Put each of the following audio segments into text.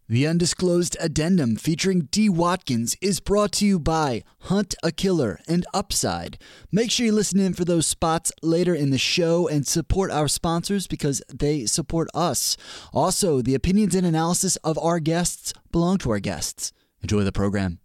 The Undisclosed Addendum featuring D. Watkins is brought to you by Hunt a Killer and Upside. Make sure you listen in for those spots later in the show and support our sponsors because they support us. Also, the opinions and analysis of our guests belong to our guests. Enjoy the program.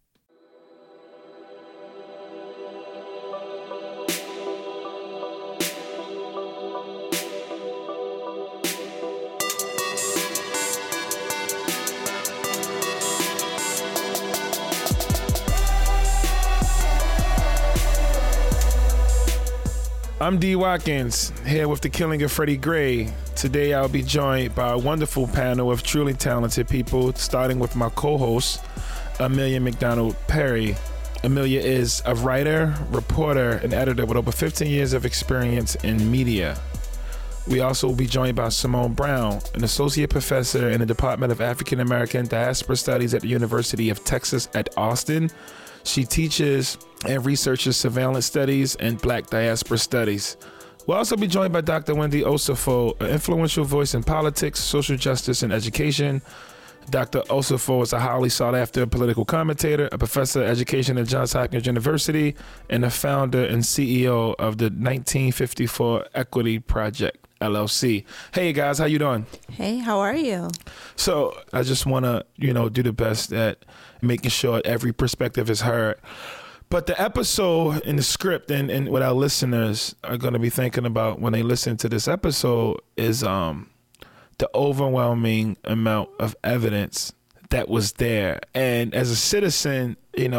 I'm D. Watkins, here with The Killing of Freddie Gray. Today I'll be joined by a wonderful panel of truly talented people, starting with my co-host, Amelia McDonald Perry. Amelia is a writer, reporter, and editor with over 15 years of experience in media. We also will be joined by Simone Brown, an associate professor in the Department of African American Diaspora Studies at the University of Texas at Austin. She teaches and researches surveillance studies and Black diaspora studies. We'll also be joined by Dr. Wendy Osifo, an influential voice in politics, social justice, and education. Dr. Osifo is a highly sought-after political commentator, a professor of education at Johns Hopkins University, and the founder and CEO of the 1954 Equity Project, LLC. Hey guys, how you doing? Hey, how are you? So I just want to, do the best at making sure every perspective is heard. But the episode and the script and what our listeners are going to be thinking about when they listen to this episode is the overwhelming amount of evidence that was there. And as a citizen,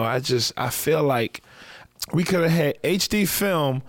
I feel like we could have had HD film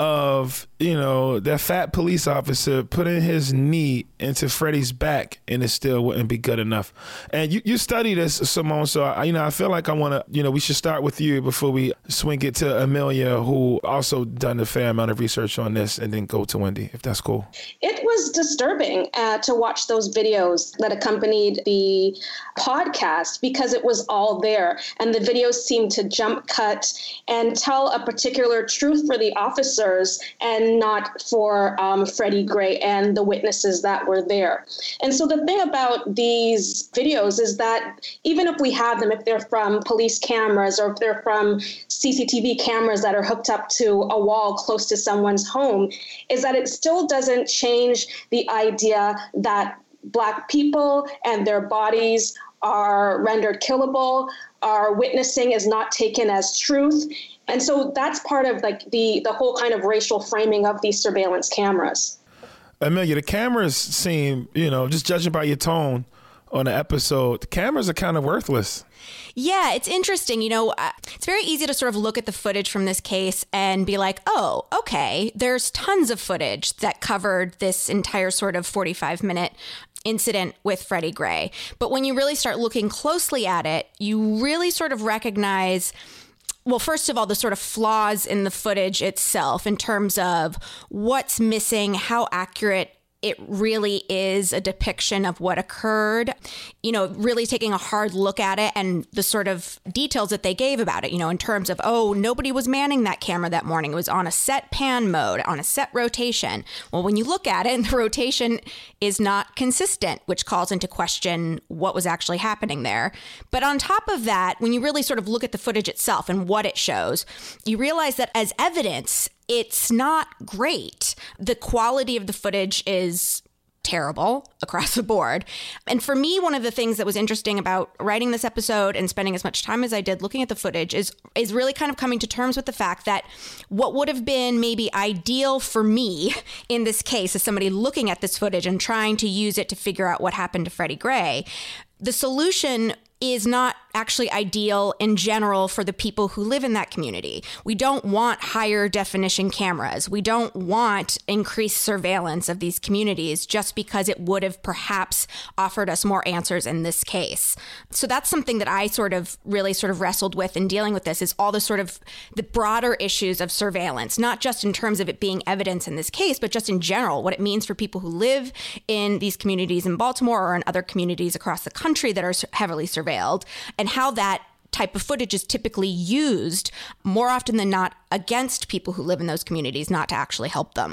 of, that fat police officer putting his knee into Freddie's back and it still wouldn't be good enough. And you study this, Simone, so I feel like I want to, we should start with you before we swing it to Amelia, who also done a fair amount of research on this, and then go to Wendy, if that's cool. It was disturbing to watch those videos that accompanied the podcast because it was all there. And the videos seemed to jump cut and tell a particular truth for the officers and not for Freddie Gray and the witnesses that were there. And so the thing about these videos is that even if we have them, if they're from police cameras or if they're from CCTV cameras that are hooked up to a wall close to someone's home, is that it still doesn't change the idea that Black people and their bodies are rendered killable. Our witnessing is not taken as truth. And so that's part of the whole kind of racial framing of these surveillance cameras. Amelia, the cameras seem, just judging by your tone on the episode, the cameras are kind of worthless. Yeah, it's interesting. It's very easy to sort of look at the footage from this case and be like, oh, okay, there's tons of footage that covered this entire sort of 45-minute incident with Freddie Gray. But when you really start looking closely at it, you really sort of recognize, well, first of all, the sort of flaws in the footage itself in terms of what's missing, how accurate it really is a depiction of what occurred, really taking a hard look at it and the sort of details that they gave about it, in terms of, oh, nobody was manning that camera that morning. It was on a set pan mode, on a set rotation. Well, when you look at it, the rotation is not consistent, which calls into question what was actually happening there. But on top of that, when you really sort of look at the footage itself and what it shows, you realize that as evidence, it's not great. The quality of the footage is terrible across the board. And for me, one of the things that was interesting about writing this episode and spending as much time as I did looking at the footage is really kind of coming to terms with the fact that what would have been maybe ideal for me in this case as somebody looking at this footage and trying to use it to figure out what happened to Freddie Gray, the solution is not actually ideal in general for the people who live in that community. We don't want higher definition cameras. We don't want increased surveillance of these communities just because it would have perhaps offered us more answers in this case. So that's something that I really wrestled with in dealing with this, is all the broader issues of surveillance, not just in terms of it being evidence in this case, but just in general, what it means for people who live in these communities in Baltimore or in other communities across the country that are heavily surveilled, and how that type of footage is typically used more often than not against people who live in those communities, not to actually help them.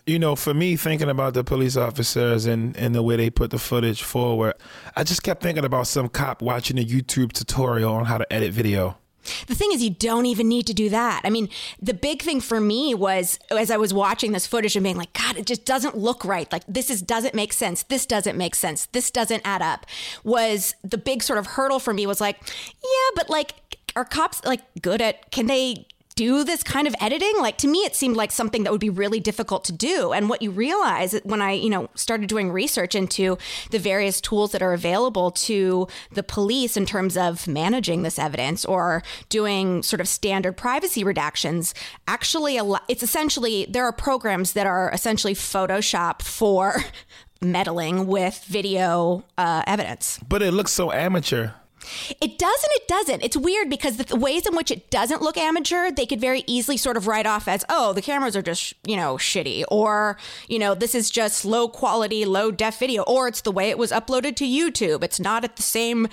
You know, for me, thinking about the police officers and the way they put the footage forward, I just kept thinking about some cop watching a YouTube tutorial on how to edit video. The thing is, you don't even need to do that. I mean, the big thing for me was, as I was watching this footage and being like, God, it just doesn't look right. Like, doesn't make sense. This doesn't make sense. This doesn't add up. Was the big sort of hurdle for me was like, yeah, but like, are cops like good at, can they do this kind of editing? Like, to me, it seemed like something that would be really difficult to do. And what you realize when I, started doing research into the various tools that are available to the police in terms of managing this evidence or doing sort of standard privacy redactions, actually, it's essentially, there are programs that are essentially Photoshop for meddling with video evidence. But it looks so amateur. It doesn't. It's weird because the ways in which it doesn't look amateur, they could very easily sort of write off as, oh, the cameras are just, shitty, or, this is just low quality, low def video, or it's the way it was uploaded to YouTube. It's not at the same,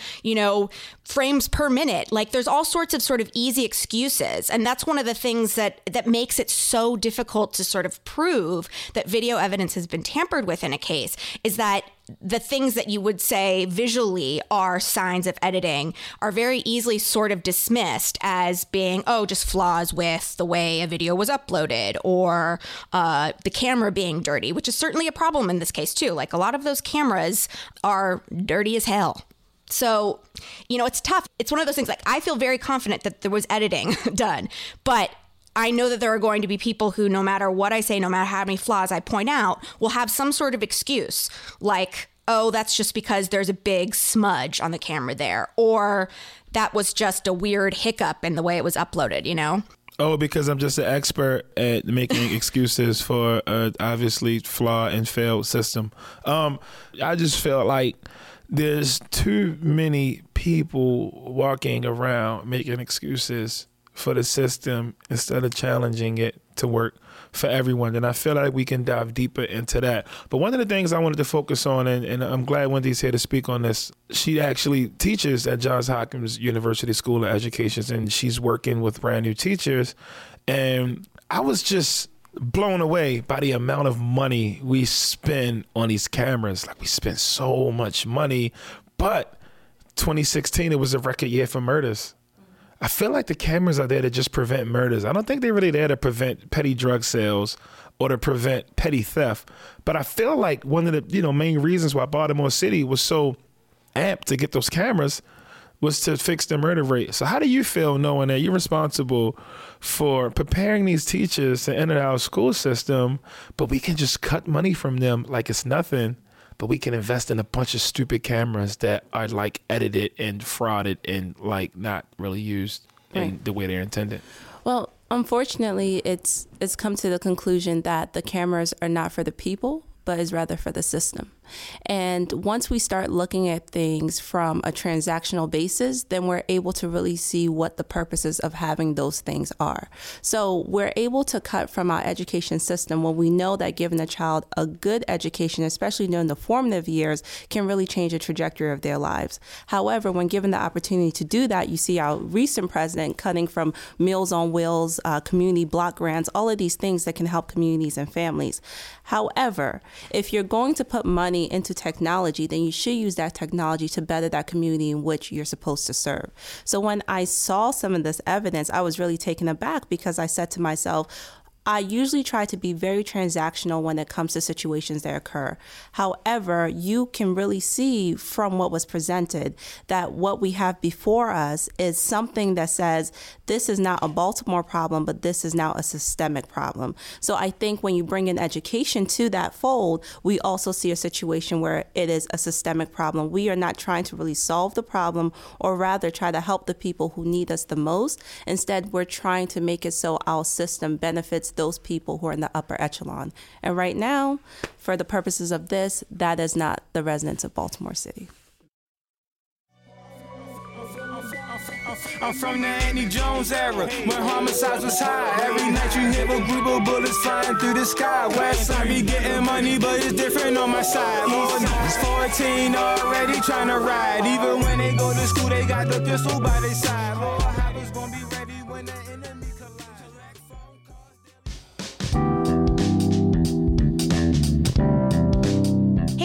frames per minute. Like, there's all sorts of sort of easy excuses. And that's one of the things that makes it so difficult to sort of prove that video evidence has been tampered with in a case, is that the things that you would say visually are signs of editing are very easily sort of dismissed as being, just flaws with the way a video was uploaded, or the camera being dirty, which is certainly a problem in this case too. Like, a lot of those cameras are dirty as hell. So, it's tough. It's one of those things, like, I feel very confident that there was editing done, but I know that there are going to be people who, no matter what I say, no matter how many flaws I point out, will have some sort of excuse, like, oh, that's just because there's a big smudge on the camera there, or that was just a weird hiccup in the way it was uploaded, Oh, because I'm just an expert at making excuses for obviously flawed and failed system. I just feel like there's too many people walking around making excuses for the system instead of challenging it to work for everyone. And I feel like we can dive deeper into that. But one of the things I wanted to focus on, and I'm glad Wendy's here to speak on this, she actually teaches at Johns Hopkins University School of Education, and she's working with brand new teachers. And I was just blown away by the amount of money we spend on these cameras. Like, we spend so much money, but 2016, it was a record year for murders. I feel like the cameras are there to just prevent murders. I don't think they're really there to prevent petty drug sales or to prevent petty theft. But I feel like one of the main reasons why Baltimore City was so amped to get those cameras was to fix the murder rate. So how do you feel knowing that you're responsible for preparing these teachers to enter our school system, but we can just cut money from them like it's nothing, but we can invest in a bunch of stupid cameras that are like edited and frauded and like not really used in the way they're intended? Well, unfortunately, it's come to the conclusion that the cameras are not for the people, but is rather for the system. And once we start looking at things from a transactional basis, then we're able to really see what the purposes of having those things are. So we're able to cut from our education system when we know that giving a child a good education, especially during the formative years, can really change the trajectory of their lives. However, when given the opportunity to do that, you see our recent president cutting from Meals on Wheels, community block grants, all of these things that can help communities and families. However, if you're going to put money into technology, then you should use that technology to better that community in which you're supposed to serve. So when I saw some of this evidence, I was really taken aback because I said to myself, I usually try to be very transactional when it comes to situations that occur. However, you can really see from what was presented that what we have before us is something that says this is not a Baltimore problem, but this is now a systemic problem. So I think when you bring in education to that fold, we also see a situation where it is a systemic problem. We are not trying to really solve the problem, or rather try to help the people who need us the most. Instead, we're trying to make it so our system benefits those people who are in the upper echelon. And right now, for the purposes of this, that is not the residents of Baltimore City. I'm from the Andy Jones era, when homicides was high. Every night you hear a group of bullets flying through the sky. West side be getting money, but it's different on my side. It's 14 already trying to ride. Even when they go to school, they got the pistol by their side. Lord, how was gonna be ready when the enemy collide?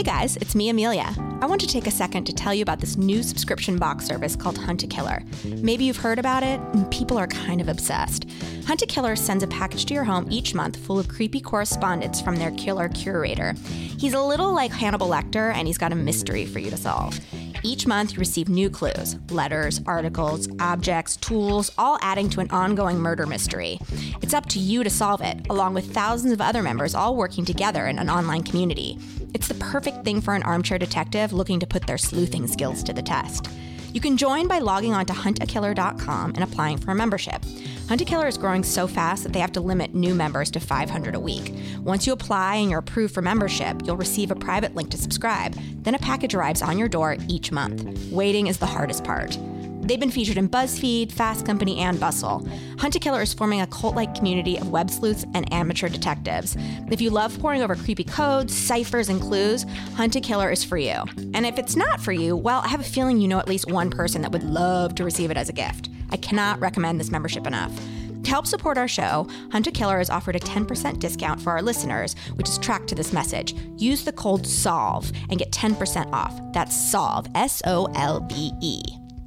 guys, it's me, Amelia. I want to take a second to tell you about this new subscription box service called Hunt a Killer. Maybe you've heard about it, and people are kind of obsessed. Hunt a Killer sends a package to your home each month full of creepy correspondence from their killer curator. He's a little like Hannibal Lecter, and he's got a mystery for you to solve. Each month, you receive new clues, letters, articles, objects, tools, all adding to an ongoing murder mystery. It's up to you to solve it, along with thousands of other members all working together in an online community. It's the perfect thing for an armchair detective looking to put their sleuthing skills to the test. You can join by logging on to huntakiller.com and applying for a membership. Hunt a Killer is growing so fast that they have to limit new members to 500 a week. Once you apply and you're approved for membership, you'll receive a private link to subscribe. Then a package arrives on your door each month. Waiting is the hardest part. They've been featured in BuzzFeed, Fast Company, and Bustle. Hunt a Killer is forming a cult-like community of web sleuths and amateur detectives. If you love poring over creepy codes, ciphers, and clues, Hunt a Killer is for you. And if it's not for you, well, I have a feeling you know at least one person that would love to receive it as a gift. I cannot recommend this membership enough. To help support our show, Hunt a Killer has offered a 10% discount for our listeners, which is tracked to this message. Use the code SOLVE and get 10% off. That's SOLVE, SOLVE.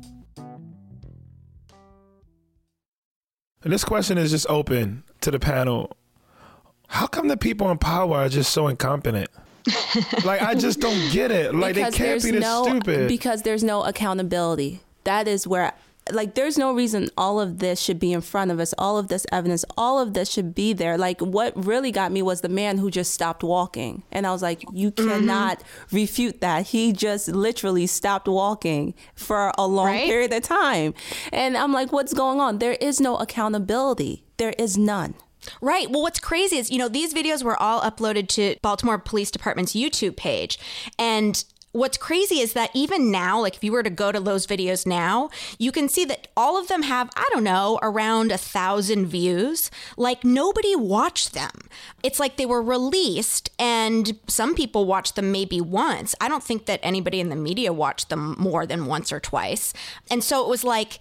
And this question is just open to the panel. How come the people in power are just so incompetent? Like, I just don't get it. Like, they can't be this stupid. Because there's no accountability. That is where, like, there's no reason all of this should be in front of us. All of this evidence, all of this should be there. Like, what really got me was the man who just stopped walking. And I was like, you cannot refute that. He just literally stopped walking for a long period of time. And I'm like, what's going on? There is no accountability. There is none. Right. Well, what's crazy is, these videos were all uploaded to Baltimore Police Department's YouTube page. And what's crazy is that even now, like if you were to go to those videos now, you can see that all of them have, around 1,000 views. Like nobody watched them. It's like they were released and some people watched them maybe once. I don't think that anybody in the media watched them more than once or twice. And so it was like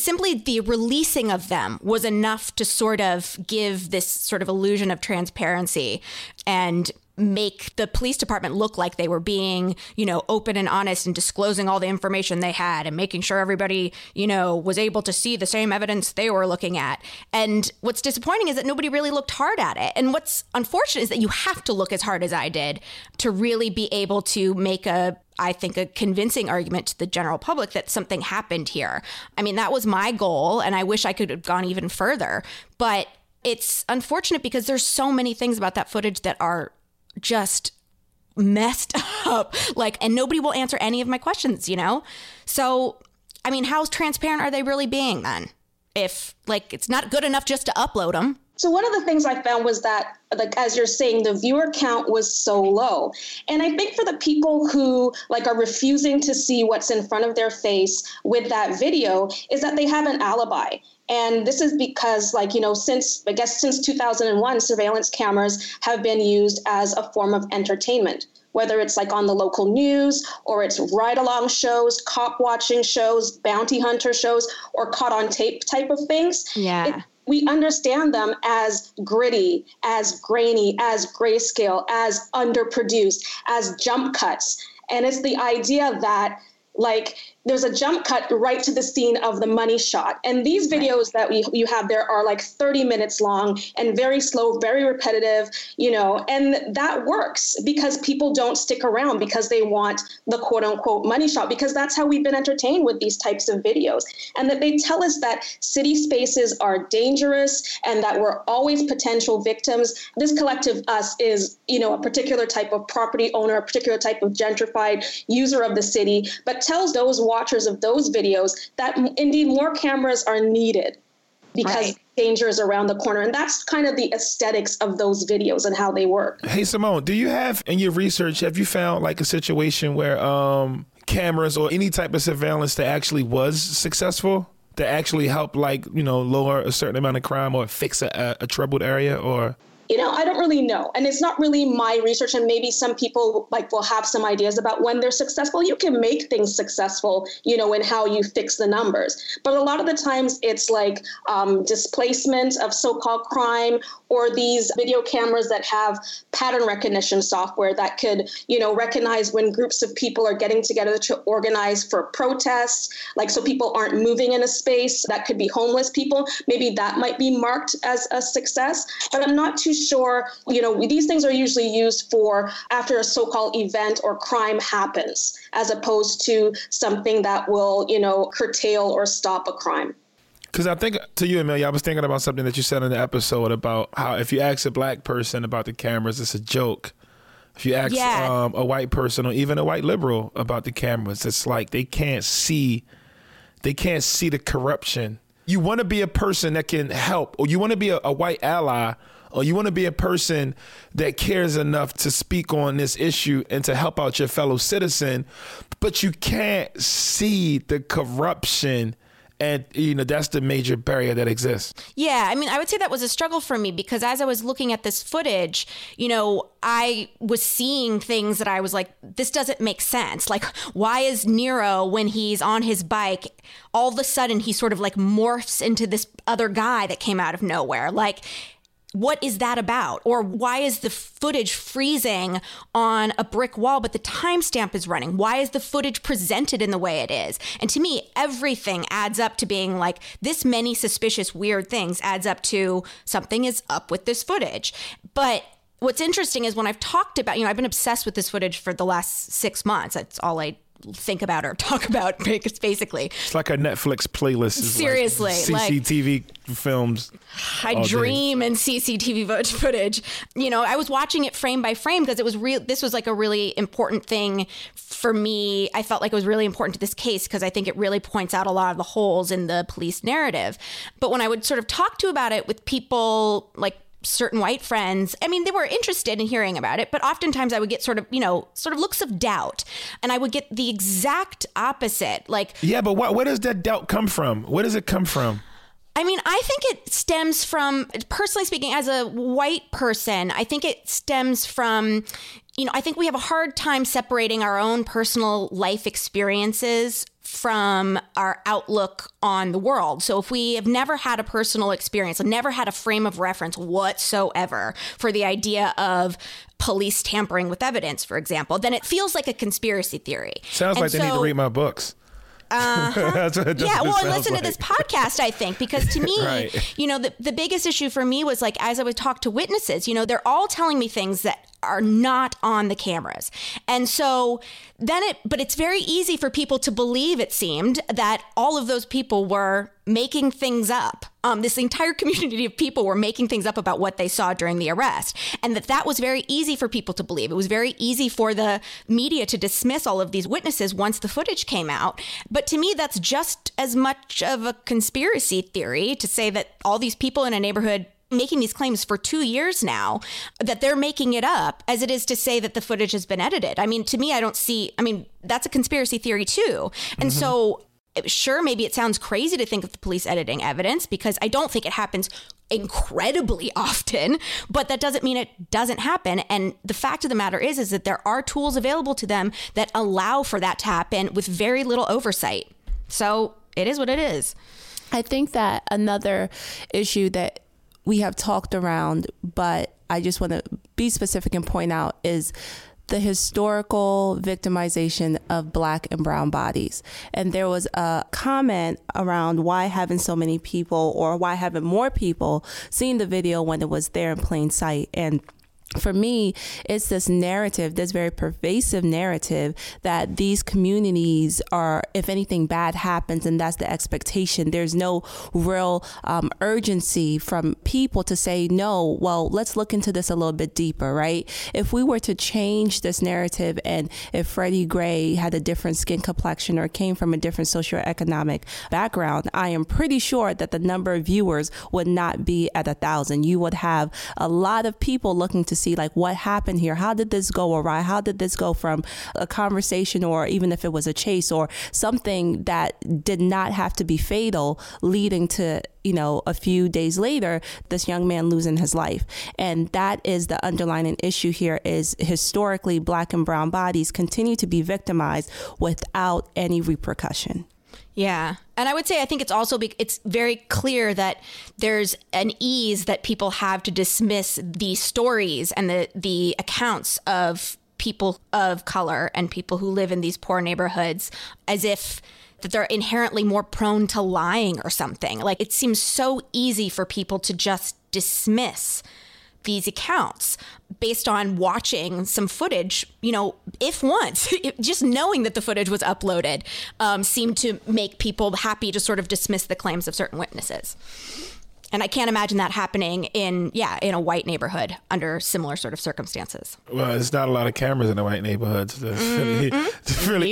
the releasing of them was enough to sort of give this sort of illusion of transparency and make the police department look like they were being, open and honest and disclosing all the information they had and making sure everybody, was able to see the same evidence they were looking at. And what's disappointing is that nobody really looked hard at it. And what's unfortunate is that you have to look as hard as I did to really be able to make I think a convincing argument to the general public that something happened here. I mean, that was my goal, and I wish I could have gone even further. But it's unfortunate because there's so many things about that footage that are just messed up, and nobody will answer any of my questions, So, I mean, how transparent are they really being then? If it's not good enough just to upload them. So one of the things I found was that, as you're saying, the viewer count was so low. And I think for the people who are refusing to see what's in front of their face with that video is that they have an alibi. And this is because, since 2001, surveillance cameras have been used as a form of entertainment, whether it's on the local news or it's ride-along shows, cop watching shows, bounty hunter shows, or caught on tape type of things. Yeah. We understand them as gritty, as grainy, as grayscale, as underproduced, as jump cuts. And it's the idea that there's a jump cut right to the scene of the money shot. And these videos that you have there are 30 minutes long and very slow, very repetitive, and that works because people don't stick around because they want the quote unquote money shot, because that's how we've been entertained with these types of videos. And that they tell us that city spaces are dangerous and that we're always potential victims. This collective us is, a particular type of property owner, a particular type of gentrified user of the city, but tells those watchers of those videos that indeed more cameras are needed because danger is around the corner. And that's kind of the aesthetics of those videos and how they work. Hey, Simone, do you have, in your research, have you found a situation where cameras or any type of surveillance that actually was successful, that actually helped lower a certain amount of crime or fix a troubled area? Or I don't really know. And it's not really my research. And maybe some people will have some ideas about when they're successful. You can make things successful, in how you fix the numbers. But a lot of the times it's like displacement of so-called crime, or these video cameras that have pattern recognition software that could, recognize when groups of people are getting together to organize for protests, so people aren't moving in a space. That could be homeless people. Maybe that might be marked as a success, but I'm not too sure. These things are usually used for after a so-called event or crime happens, as opposed to something that will, curtail or stop a crime. Because I think, to you, Amelia, I was thinking about something that you said in the episode about how if you ask a black person about the cameras, it's a joke. If you ask a white person or even a white liberal about the cameras, it's like they can't see the corruption. You want to be a person that can help, or you want to be a white ally, or you want to be a person that cares enough to speak on this issue and to help out your fellow citizen, but you can't see the corruption. And, that's the major barrier that exists. Yeah, I mean, I would say that was a struggle for me because as I was looking at this footage, I was seeing things that I was like, this doesn't make sense. Like, why is Nero, when he's on his bike, all of a sudden he sort of morphs into this other guy that came out of nowhere? Like, what is that about? Or why is the footage freezing on a brick wall, but the timestamp is running? Why is the footage presented in the way it is? And to me, everything adds up to being like this many suspicious, weird things adds up to something is up with this footage. But what's interesting is when I've talked about, I've been obsessed with this footage for the last 6 months. That's all I think about or talk about, basically. It's like a Netflix playlist. Seriously. CCTV films. I dream in CCTV footage. I was watching it frame by frame because it was real. This was like a really important thing for me. I felt like it was really important to this case because I think it really points out a lot of the holes in the police narrative. But when I would sort of talk to about it with people like certain white friends, I mean, they were interested in hearing about it, but oftentimes I would get sort of looks of doubt, and I would get the exact opposite. Yeah, but where does that doubt come from? Where does it come from? I mean, I think it stems from, personally speaking, as a white person, I think it stems from, I think we have a hard time separating our own personal life experiences from our outlook on the world. So if we have never had a personal experience, never had a frame of reference whatsoever for the idea of police tampering with evidence, for example, then it feels like a conspiracy theory. Sounds like they need to read my books. And listen to this podcast, I think, because to me, right. The biggest issue for me was as I would talk to witnesses, they're all telling me things that are not on the cameras. And so but it's very easy for people to believe, it seemed, that all of those people were making things up. This entire community of people were making things up about what they saw during the arrest. And that was very easy for people to believe. It was very easy for the media to dismiss all of these witnesses once the footage came out. But to me, that's just as much of a conspiracy theory to say that all these people in a neighborhood making these claims for 2 years now, that they're making it up, as it is to say that the footage has been edited. I mean, to me, that's a conspiracy theory too. And so sure, maybe it sounds crazy to think of the police editing evidence because I don't think it happens incredibly often, but that doesn't mean it doesn't happen. And the fact of the matter is that there are tools available to them that allow for that to happen with very little oversight. So it is what it is. I think that another issue that we have talked around, but I just want to be specific and point out is the historical victimization of Black and brown bodies. And there was a comment around why haven't so many people, or why haven't more people seen the video when it was there in plain sight? And for me, it's this narrative, this very pervasive narrative that these communities are, if anything bad happens, and that's the expectation. There's no real urgency from people to say, no, well, let's look into this a little bit deeper, right? If we were to change this narrative, and if Freddie Gray had a different skin complexion or came from a different socioeconomic background, I am pretty sure that the number of viewers would not be at 1,000. You would have a lot of people looking to see like what happened here. How did this go awry? How did this go from a conversation, or even if it was a chase or something that did not have to be fatal, leading to, you know, a few days later, this young man losing his life. And that is the underlying issue here, is historically Black and brown bodies continue to be victimized without any repercussion. Yeah. And I would say I think it's also it's very clear that there's an ease that people have to dismiss the stories and the accounts of people of color and people who live in these poor neighborhoods as if that they're inherently more prone to lying or something. Like, it seems so easy for people to just dismiss these accounts based on watching some footage, you know, if once, just knowing that the footage was uploaded seemed to make people happy to sort of dismiss the claims of certain witnesses. And I can't imagine that happening in a white neighborhood under similar sort of circumstances. Well, there's not a lot of cameras in the white neighborhoods to really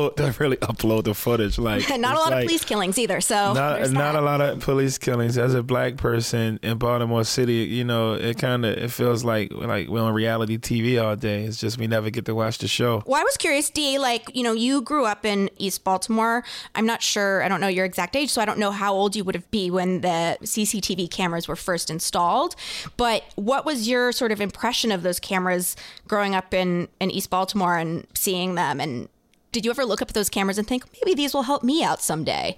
upload the footage. Like, not a lot of police killings either. So not a lot of police killings. As a Black person in Baltimore City, you know, it feels like we're on reality TV all day. It's just we never get to watch the show. Well, I was curious, Dee, like, you know, you grew up in East Baltimore. I'm not sure. I don't know your exact age, so I don't know how old you would be when the CCTV cameras were first installed. But what was your sort of impression of those cameras growing up in East Baltimore and seeing them? And did you ever look up at those cameras and think, maybe these will help me out someday?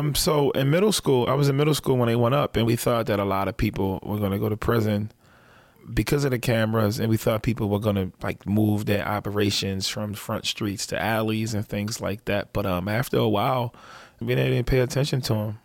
So in middle school, I was in middle school when they went up, and we thought that a lot of people were going to go to prison because of the cameras, and we thought people were going to like move their operations from front streets to alleys and things like that. But after a while, we didn't pay attention to them.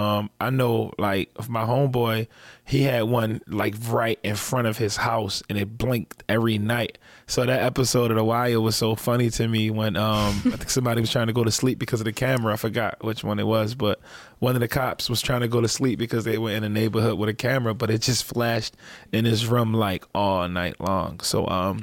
I know, like, my homeboy, he had one like right in front of his house, and it blinked every night. So that episode of The Wire was so funny to me when I think somebody was trying to go to sleep because of the camera. I forgot which one it was, but one of the cops was trying to go to sleep because they were in a neighborhood with a camera, but it just flashed in his room like all night long. So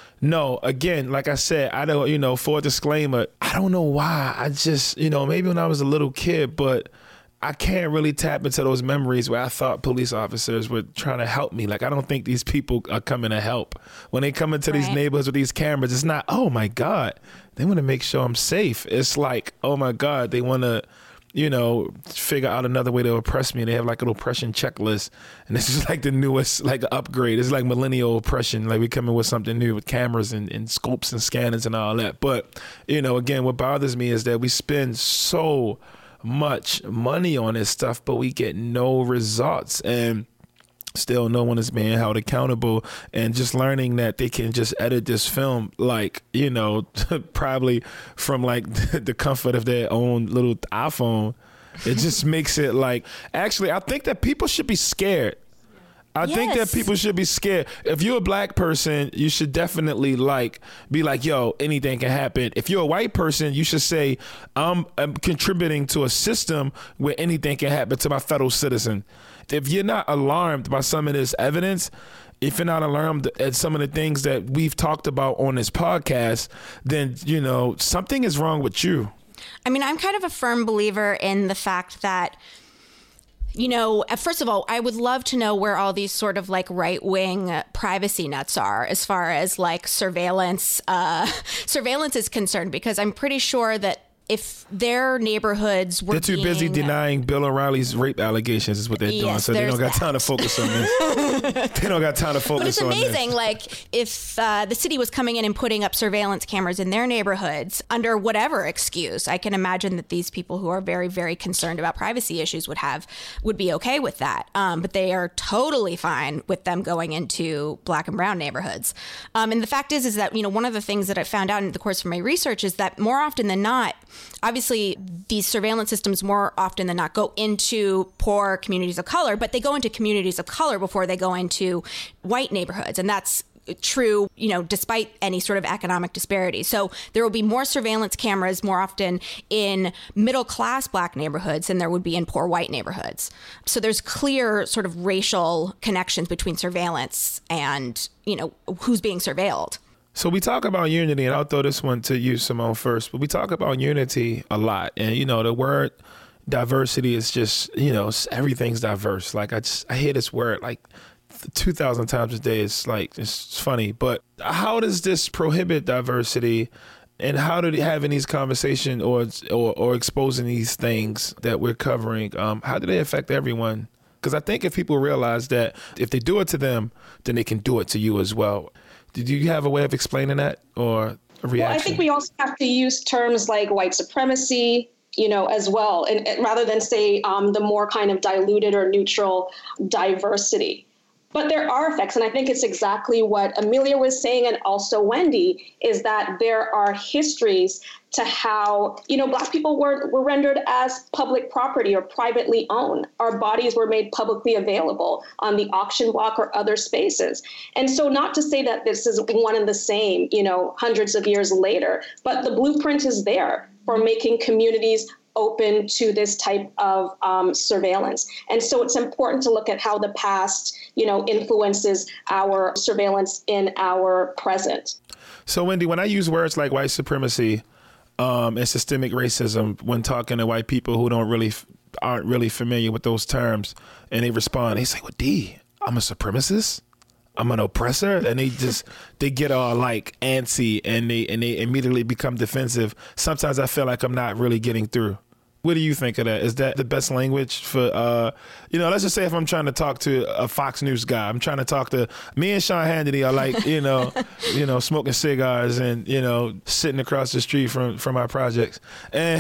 no, again, like I said, I don't, you know, for a disclaimer, I don't know why. I just, you know, maybe when I was a little kid, but I can't really tap into those memories where I thought police officers were trying to help me. Like, I don't think these people are coming to help. When they come into these neighborhoods with these cameras, it's not, oh my God, they want to make sure I'm safe. It's like, oh my God, they want to, you know, figure out another way to oppress me. They have like an oppression checklist. And this is like the newest, like, upgrade. It's like millennial oppression. Like, we come in with something new with cameras and scopes and scanners and all that. But, you know, again, what bothers me is that we spend so much money on this stuff, but we get no results, and still no one is being held accountable. And just learning that they can just edit this film, like, you know, probably from like the comfort of their own little iPhone, it just makes it like, actually, I think that people should be scared. I think that people should be scared. If you're a Black person, you should definitely be like, yo, anything can happen. If you're a white person, you should say, I'm contributing to a system where anything can happen to my fellow citizen. If you're not alarmed by some of this evidence, if you're not alarmed at some of the things that we've talked about on this podcast, then, you know, something is wrong with you. I mean, I'm kind of a firm believer in the fact that, you know, first of all, I would love to know where all these sort of like right-wing privacy nuts are as far as like surveillance is concerned, because I'm pretty sure that if their neighborhoods were they're too busy denying Bill O'Reilly's rape allegations is what they're doing. So they don't got time to focus on this. They don't got time to focus on this. But it's amazing, like, if the city was coming in and putting up surveillance cameras in their neighborhoods under whatever excuse, I can imagine that these people who are very, very concerned about privacy issues would be okay with that. But they are totally fine with them going into Black and brown neighborhoods. And the fact is that, you know, one of the things that I found out in the course of my research is that more often than not, obviously, these surveillance systems more often than not go into poor communities of color, but they go into communities of color before they go into white neighborhoods. And that's true, you know, despite any sort of economic disparity. So there will be more surveillance cameras more often in middle class Black neighborhoods than there would be in poor white neighborhoods. So there's clear sort of racial connections between surveillance and, you know, who's being surveilled. So we talk about unity, and I'll throw this one to you, Simone, first. But we talk about unity a lot. And, you know, the word diversity is just, you know, everything's diverse. Like, I hear this word like 2,000 times a day is like, it's funny. But how does this prohibit diversity? And how do they having these conversations or exposing these things that we're covering, how do they affect everyone? Because I think if people realize that if they do it to them, then they can do it to you as well. Did you have a way of explaining that or a reaction? Well, I think we also have to use terms like white supremacy, as well, and rather than say the more kind of diluted or neutral diversity. But there are effects, and I think it's exactly what Amelia was saying, and also Wendy, is that there are histories to how, Black people were rendered as public property or privately owned. Our bodies were made publicly available on the auction block or other spaces. And so not to say that this is one and the same, hundreds of years later, but the blueprint is there for making communities open to this type of surveillance. And so it's important to look at how the past, influences our surveillance in our present. So, Wendy, when I use words like white supremacy and systemic racism when talking to white people who aren't really familiar with those terms, and they respond, they say, well, D, I'm a supremacist? I'm an oppressor? And they get all like antsy and they immediately become defensive. Sometimes I feel like I'm not really getting through. What do you think of that? Is that the best language for, let's just say if I'm trying to talk to a Fox News guy, I'm trying to talk to me and Sean Hannity are like, smoking cigars and, sitting across the street from our projects. And,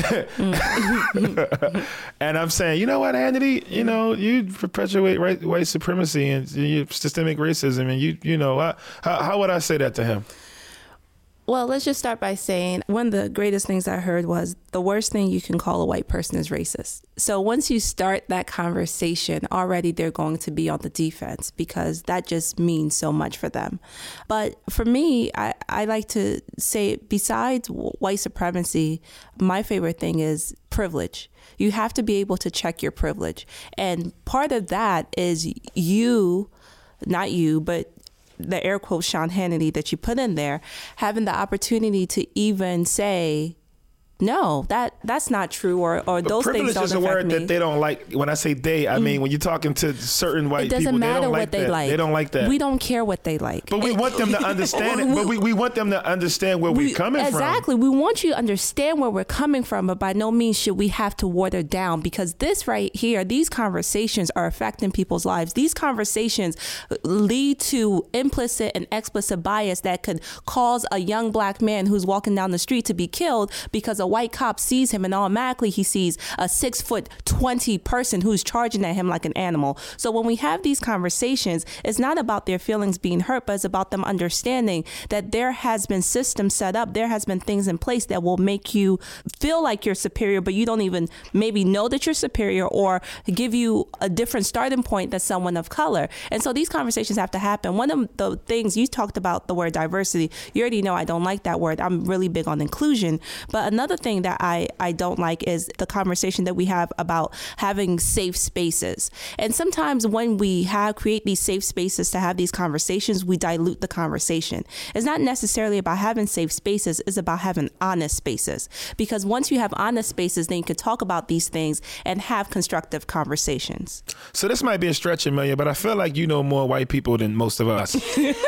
and I'm saying, you know what, Hannity, you perpetuate white supremacy and systemic racism. And how would I say that to him? Well, let's just start by saying one of the greatest things I heard was the worst thing you can call a white person is racist. So once you start that conversation, already they're going to be on the defense because that just means so much for them. But for me, I like to say besides white supremacy, my favorite thing is privilege. You have to be able to check your privilege. And part of that is not you, but the air quotes Sean Hannity that you put in there, having the opportunity to even say, no, that's not true, or those things don't affect me. Privilege is a word that they don't like. When I say they, I mean when you're talking to certain white people, it doesn't matter what they like. They don't like that. We don't care what they like. But we want them to understand it. But we want them to understand where we're coming from. Exactly. We want you to understand where we're coming from, but by no means should we have to water down, because this right here, these conversations are affecting people's lives. These conversations lead to implicit and explicit bias that could cause a young Black man who's walking down the street to be killed because a white cop sees him and automatically he sees a 6'20" person who's charging at him like an animal. So when we have these conversations, it's not about their feelings being hurt, but it's about them understanding that there has been systems set up, there has been things in place that will make you feel like you're superior, but you don't even maybe know that you're superior, or give you a different starting point than someone of color. And so these conversations have to happen. One of the things you talked about, the word diversity, you already know I don't like that word. I'm really big on inclusion. But another thing that I don't like is the conversation that we have about having safe spaces. And sometimes when we create these safe spaces to have these conversations, we dilute the conversation. It's not necessarily about having safe spaces, it's about having honest spaces. Because once you have honest spaces, then you can talk about these things and have constructive conversations. So this might be a stretch, Amelia, but I feel like you know more white people than most of us.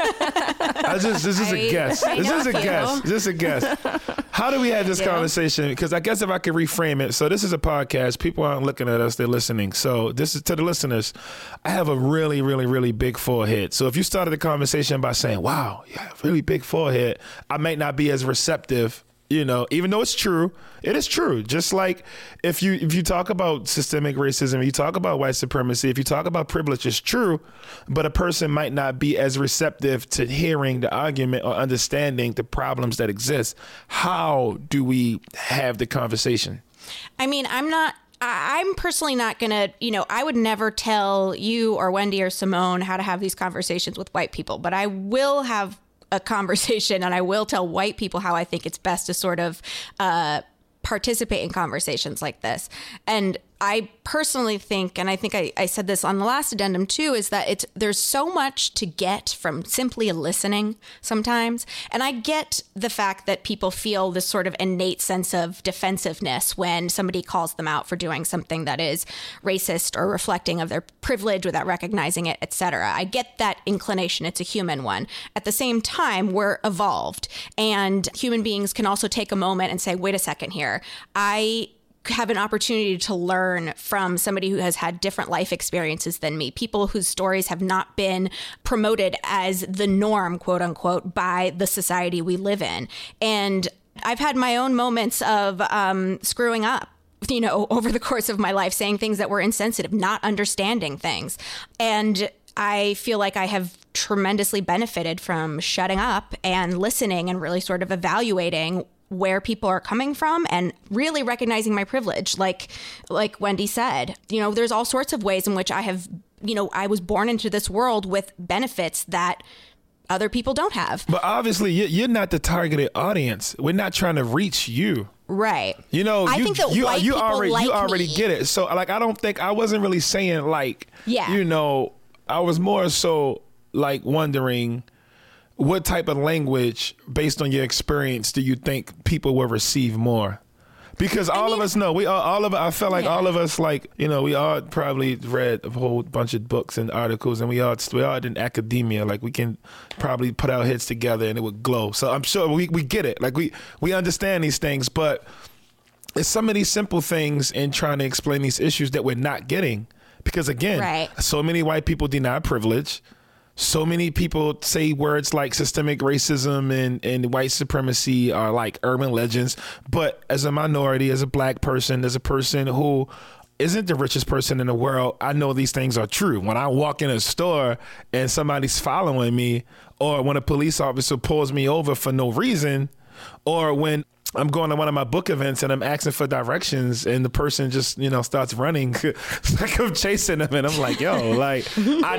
This is a guess. This is a guess. How do we have this conversation? Because I guess if I could reframe it, so this is a podcast. People aren't looking at us, they're listening. So this is to the listeners. I have a really, really, really big forehead. So if you started the conversation by saying, wow, you have a really big forehead, I might not be as receptive, even though it's true. It is true. Just like if you talk about systemic racism, you talk about white supremacy, if you talk about privilege, it's true, but a person might not be as receptive to hearing the argument or understanding the problems that exist. How do we have the conversation? I mean, I'm personally not going to, I would never tell you or Wendy or Simone how to have these conversations with white people, but I will have a conversation and I will tell white people how I think it's best to sort of participate in conversations like this. And I personally think, and I think I said this on the last addendum too, is that there's so much to get from simply listening sometimes. And I get the fact that people feel this sort of innate sense of defensiveness when somebody calls them out for doing something that is racist or reflecting of their privilege without recognizing it, etc. I get that inclination. It's a human one. At the same time, we're evolved, and human beings can also take a moment and say, wait a second here. I have an opportunity to learn from somebody who has had different life experiences than me, people whose stories have not been promoted as the norm, quote unquote, by the society we live in. And I've had my own moments of screwing up, you know, over the course of my life, saying things that were insensitive, not understanding things. And I feel like I have tremendously benefited from shutting up and listening and really sort of evaluating where people are coming from and really recognizing my privilege. Like Wendy said, you know, there's all sorts of ways in which I have, you know, I was born into this world with benefits that other people don't have. But obviously you're not the targeted audience. We're not trying to reach you. Right. You know, I think that white you people already me. get it. So like, I wasn't really saying like, yeah, you know, I was more so like wondering, what type of language, based on your experience, do you think people will receive more? Because all of us know, I felt like all of us, like, you know, we all probably read a whole bunch of books and articles, and we all in academia. Like, we can probably put our heads together and it would glow. So I'm sure we get it. Like, we understand these things, but it's some of these simple things in trying to explain these issues that we're not getting. Because again, so many white people deny privilege. So many people say words like systemic racism and white supremacy are like urban legends. But as a minority, as a black person, as a person who isn't the richest person in the world, I know these things are true. When I walk in a store and somebody's following me, or when a police officer pulls me over for no reason, or when I'm going to one of my book events and I'm asking for directions and the person just, you know, starts running like I'm chasing them, and I'm like, yo, like, I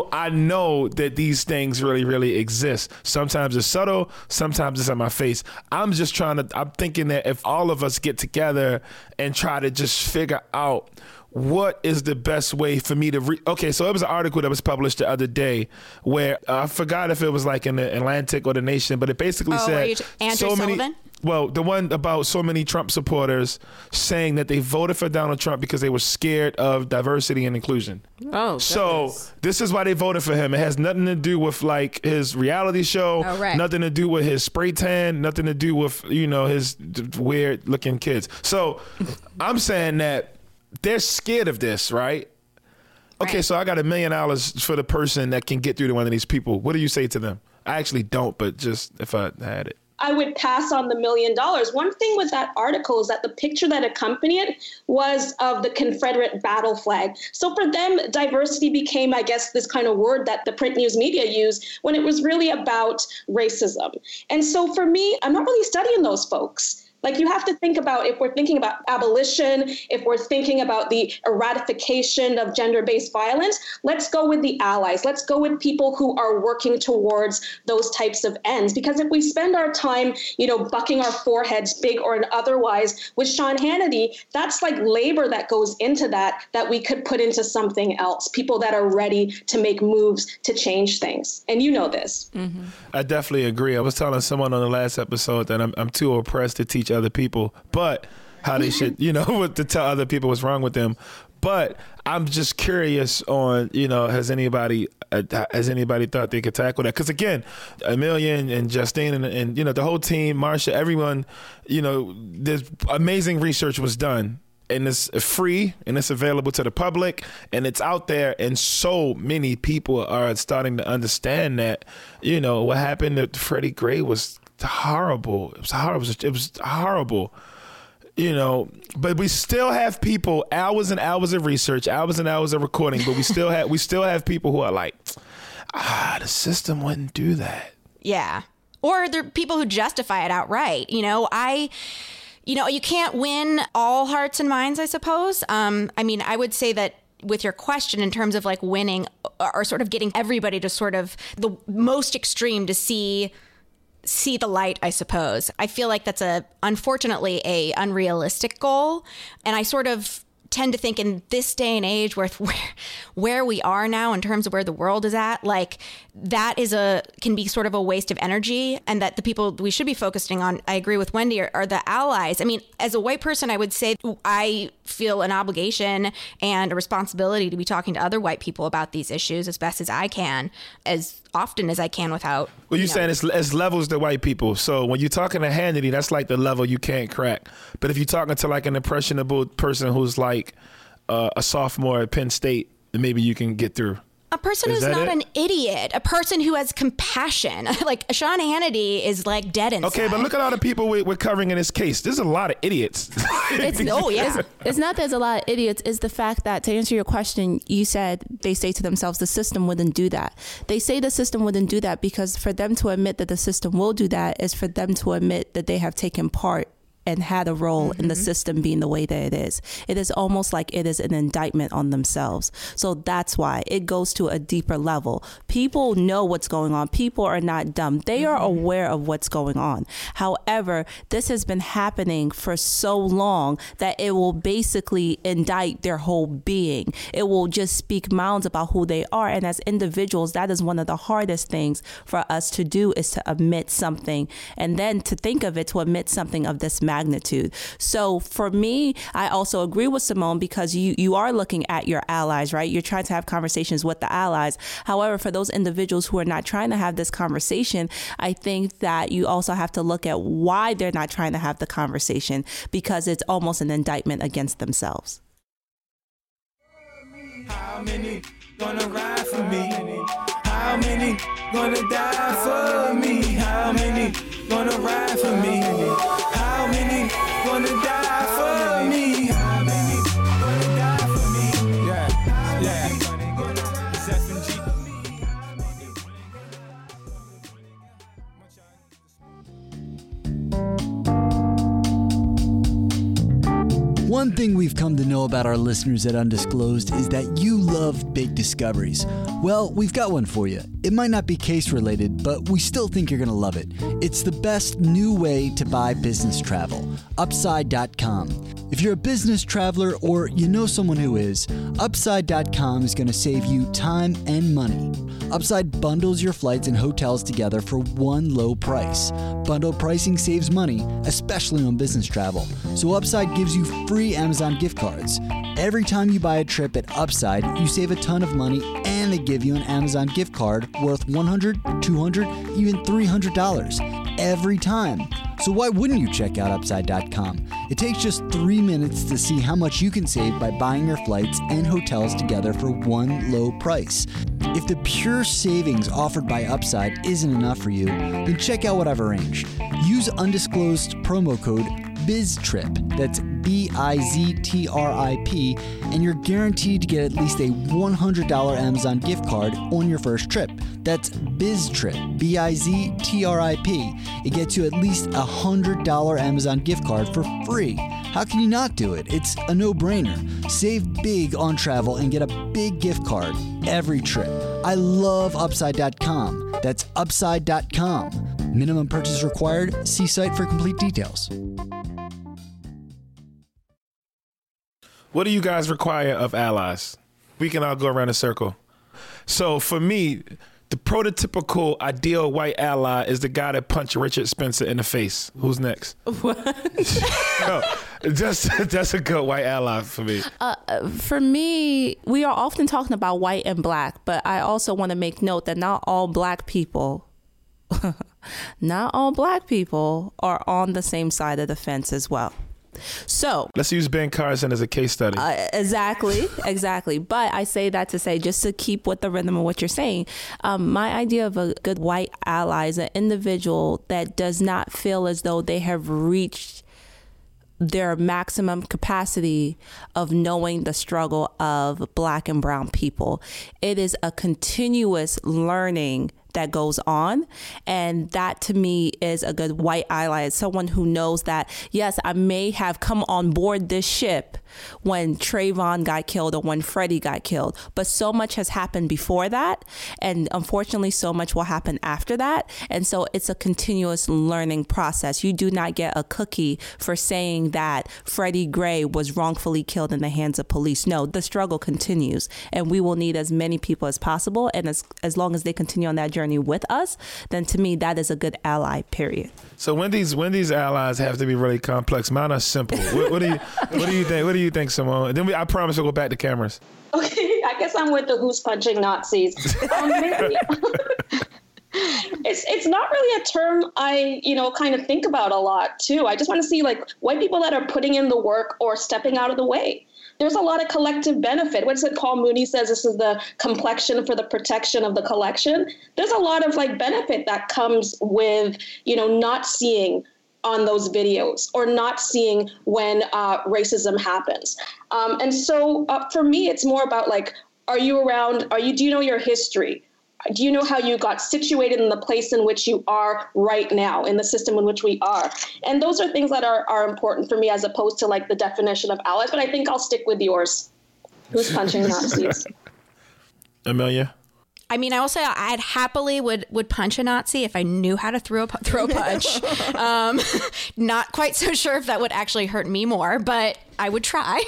know that these things really, really exist. Sometimes it's subtle, sometimes it's in my face. I'm thinking that if all of us get together and try to just figure out what is the best way for me to okay, so it was an article that was published the other day where I forgot if it was like in the Atlantic or the Nation, but it basically said Andrew Sullivan? Well, the one about so many Trump supporters saying that they voted for Donald Trump because they were scared of diversity and inclusion. Oh, so this is why they voted for him. It has nothing to do with like his reality show, nothing to do with his spray tan, nothing to do with, you know, his weird looking kids. So I'm saying that they're scared of this, right? Okay, so I got $1 million for the person that can get through to one of these people. What do you say to them? I actually don't, but just if I had it. I would pass on the $1 million. One thing with that article is that the picture that accompanied it was of the Confederate battle flag. So for them, diversity became, I guess, this kind of word that the print news media used when it was really about racism. And so for me, I'm not really studying those folks. Like, you have to think about, if we're thinking about abolition, if we're thinking about the eradication of gender-based violence, let's go with the allies. Let's go with people who are working towards those types of ends. Because if we spend our time, you know, bucking our foreheads, big or otherwise, with Sean Hannity, that's like labor that goes into that we could put into something else. People that are ready to make moves to change things. And you know this. Mm-hmm. I definitely agree. I was telling someone on the last episode that I'm too oppressed to teach other people, but how they should, you know, to tell other people what's wrong with them. But I'm just curious on, you know, has anybody thought they could tackle that? Because again, Amelia and Justine and you know, the whole team, Marsha, everyone, you know, there's amazing research was done. And it's free and it's available to the public and it's out there. And so many people are starting to understand that, you know, what happened to Freddie Gray was horrible. It was horrible. It was horrible, you know, but we still have people, hours and hours of research, hours and hours of recording, but we still have people who are like, the system wouldn't do that. Yeah. Or there are people who justify it outright. You know, you can't win all hearts and minds, I suppose. I mean, I would say that with your question in terms of like winning or sort of getting everybody to sort of the most extreme to see the light, I suppose. I feel like that's unfortunately a unrealistic goal. And I sort of tend to think in this day and age where we are now in terms of where the world is at, like that can be sort of a waste of energy, and that the people we should be focusing on, I agree with Wendy, are the allies. I mean, as a white person, I would say I feel an obligation and a responsibility to be talking to other white people about these issues as best as I can, as often as I can without. Well, you're saying it's levels to white people. So when you're talking to Hannity, that's like the level you can't crack. But if you're talking to like an impressionable person who's like a sophomore at Penn State, then maybe you can get through. A person who's not an idiot, a person who has compassion. Like Sean Hannity is like dead inside. Okay, but look at all the people we're covering in this case. There's a lot of idiots. It's not there's a lot of idiots. It's the fact that, to answer your question, you said they say to themselves, the system wouldn't do that. They say the system wouldn't do that because for them to admit that the system will do that is for them to admit that they have taken part and had a role in the system being the way that it is. It is almost like it is an indictment on themselves. So that's why it goes to a deeper level. People know what's going on. People are not dumb. They are aware of what's going on. However, this has been happening for so long that it will basically indict their whole being. It will just speak mounds about who they are. And as individuals, that is one of the hardest things for us to do, is to admit something, and then to think of it, to admit something of this magnitude. So for me, I also agree with Simone, because you are looking at your allies, right? You're trying to have conversations with the allies. However, for those individuals who are not trying to have this conversation, I think that you also have to look at why they're not trying to have the conversation, because it's almost an indictment against themselves. How many gonna ride for me? How many gonna die for me? How many gonna ride for me? How many gonna die for me? How many gonna die for me? Yeah. It's F&G. One thing we've come to know about our listeners at Undisclosed is that you love big discoveries. Well, we've got one for you. It might not be case related, but we still think you're going to love it. It's the best new way to buy business travel, Upside.com. If you're a business traveler or you know someone who is, Upside.com is going to save you time and money. Upside bundles your flights and hotels together for one low price. Bundled pricing saves money, especially on business travel. So Upside gives you free Amazon gift cards. Every time you buy a trip at Upside, you save a ton of money, and they give you an Amazon gift card worth $100, $200, even $300 every time. So why wouldn't you check out Upside.com? It takes just 3 minutes to see how much you can save by buying your flights and hotels together for one low price. If the pure savings offered by Upside isn't enough for you, then check out what I've arranged. Use undisclosed promo code BIZTRIP, that's BIZTRIP, and you're guaranteed to get at least a $100 Amazon gift card on your first trip. That's BIZTRIP, BIZTRIP. It gets you at least a $100 Amazon gift card for free. How can you not do it? It's a no-brainer. Save big on travel and get a big gift card every trip. I love Upside.com. That's Upside.com. Minimum purchase required. See site for complete details. What do you guys require of allies? We can all go around a circle. So for me, the prototypical ideal white ally is the guy that punched Richard Spencer in the face. Who's next? What? No, that's a good white ally for me. For me, we are often talking about white and black, but I also want to make note that not all black people are on the same side of the fence as well. So let's use Ben Carson as a case study. Exactly. But I say that to say, just to keep with the rhythm of what you're saying, my idea of a good white ally is an individual that does not feel as though they have reached their maximum capacity of knowing the struggle of black and brown people. It is a continuous learning that goes on. And that to me is a good white ally. It's someone who knows that, yes, I may have come on board this ship when Trayvon got killed or when Freddie got killed, but so much has happened before that. And unfortunately, so much will happen after that. And so it's a continuous learning process. You do not get a cookie for saying that Freddie Gray was wrongfully killed in the hands of police. No, the struggle continues, and we will need as many people as possible. And as long as they continue on that journey with us, then to me, that is a good ally, period. So when these allies have to be really complex, mine are simple. What do you think? What do you think, Simone? And then I promise we'll go back to cameras. Okay, I guess I'm with the who's punching Nazis. Maybe. It's not really a term I, kind of think about a lot too. I just want to see like white people that are putting in the work or stepping out of the way. There's a lot of collective benefit. What's it Paul Mooney says this is the complexion for the protection of the collection. There's a lot of like benefit that comes with, not seeing on those videos or not seeing when racism happens. And so for me, it's more about like, are you around? Do you know your history? Do you know how you got situated in the place in which you are right now, in the system in which we are? And those are things that are important for me as opposed to like the definition of allies. But I think I'll stick with yours. Who's punching Nazis? Amelia? I mean, I will say I'd happily would punch a Nazi if I knew how to throw a punch. Not quite so sure if that would actually hurt me more, but I would try.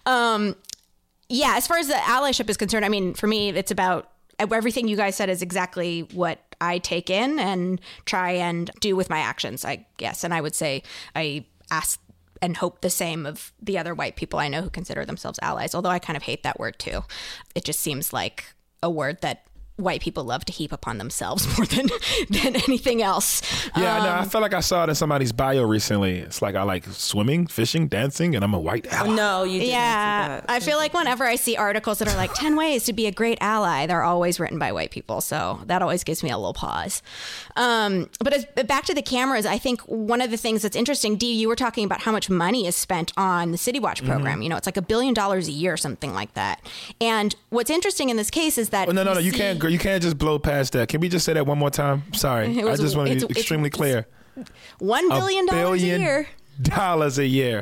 Yeah, as far as the allyship is concerned, I mean, for me, it's about everything you guys said is exactly what I take in and try and do with my actions, I guess. And I would say I ask and hope the same of the other white people I know who consider themselves allies, although I kind of hate that word too. It just seems like a word that white people love to heap upon themselves more than anything else. Yeah, no, I felt like I saw it in somebody's bio recently. It's like I like swimming, fishing, dancing, and I'm a white ally. No, you didn't. Yeah, I feel like whenever I see articles that are like 10 ways to be a great ally, they're always written by white people. So that always gives me a little pause. But back to the cameras, I think one of the things that's interesting, Dee, you were talking about how much money is spent on the City Watch program. It's like $1 billion a year, something like that. And what's interesting in this case is that no, you can't just blow past that. Can we just say that one more time? Sorry. I just want to be extremely clear. $1 billion a year. $1 billion a year.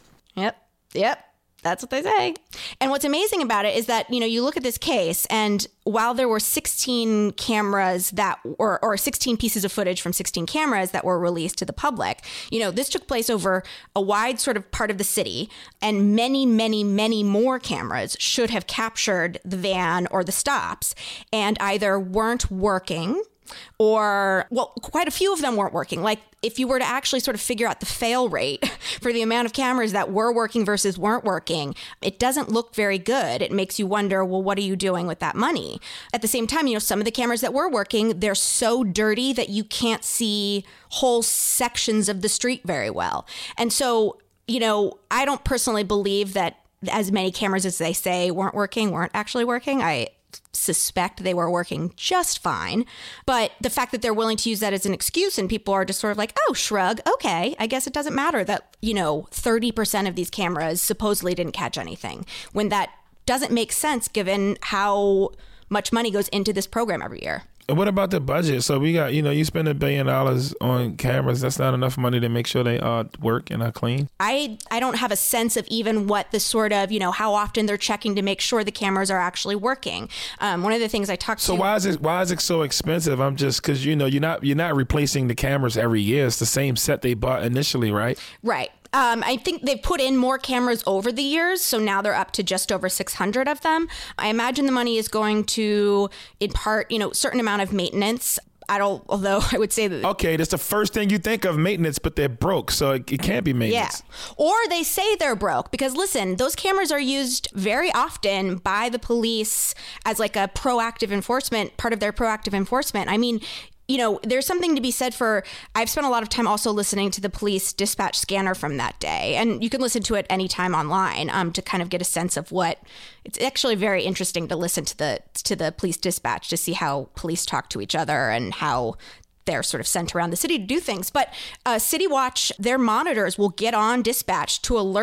Yep. That's what they say. And what's amazing about it is that, you look at this case, and while there were 16 cameras that or 16 pieces of footage from 16 cameras that were released to the public, this took place over a wide sort of part of the city, and many, many, many more cameras should have captured the van or the stops and either weren't working or, well, quite a few of them weren't working. Like if you were to actually sort of figure out the fail rate for the amount of cameras that were working versus weren't working, it doesn't look very good. It makes you wonder, well, what are you doing with that money? At the same time, some of the cameras that were working, they're so dirty that you can't see whole sections of the street very well. And so, I don't personally believe that as many cameras as they say weren't actually working. I suspect they were working just fine. But the fact that they're willing to use that as an excuse and people are just sort of like, oh, shrug. Okay, I guess it doesn't matter that, 30% of these cameras supposedly didn't catch anything, when that doesn't make sense given how much money goes into this program every year. And what about the budget? So we got, you spend $1 billion on cameras. That's not enough money to make sure they work and are clean. I don't have a sense of even what the sort of, how often they're checking to make sure the cameras are actually working. One of the things I talked to. So why is it so expensive? I'm just because you're not replacing the cameras every year. It's the same set they bought initially, right? Right. I think they've put in more cameras over the years, so now they're up to just over 600 of them. I imagine the money is going to, in part, certain amount of maintenance. Although I would say that. Okay, that's the first thing you think of, maintenance, but they're broke, so it can't be maintenance. Yeah. Or they say they're broke because, listen, those cameras are used very often by the police as like a proactive enforcement, part of their proactive enforcement. I mean, there's something to be said for, I've spent a lot of time also listening to the police dispatch scanner from that day. And you can listen to it anytime online to kind of get a sense of it's actually very interesting to listen to the police dispatch to see how police talk to each other and how they're sort of sent around the city to do things. But City Watch, their monitors will get on dispatch to alert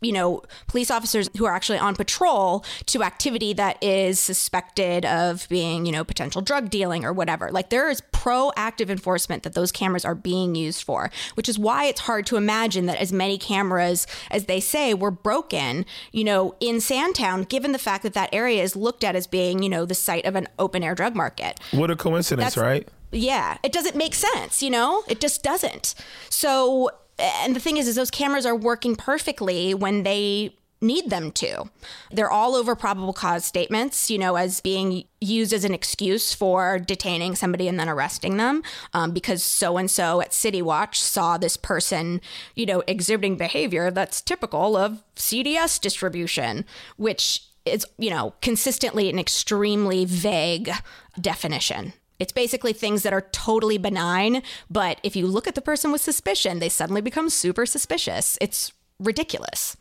police officers who are actually on patrol to activity that is suspected of being, potential drug dealing or whatever. Like, there is proactive enforcement that those cameras are being used for, which is why it's hard to imagine that as many cameras as they say were broken, in Sandtown, given the fact that that area is looked at as being, the site of an open air drug market. What a coincidence, right? Yeah, it doesn't make sense, it just doesn't. So, and the thing is those cameras are working perfectly when they need them to. They're all over probable cause statements, as being used as an excuse for detaining somebody and then arresting them because so-and-so at City Watch saw this person, exhibiting behavior that's typical of CDS distribution, which is, consistently an extremely vague definition. It's basically things that are totally benign, but if you look at the person with suspicion, they suddenly become super suspicious. It's ridiculous.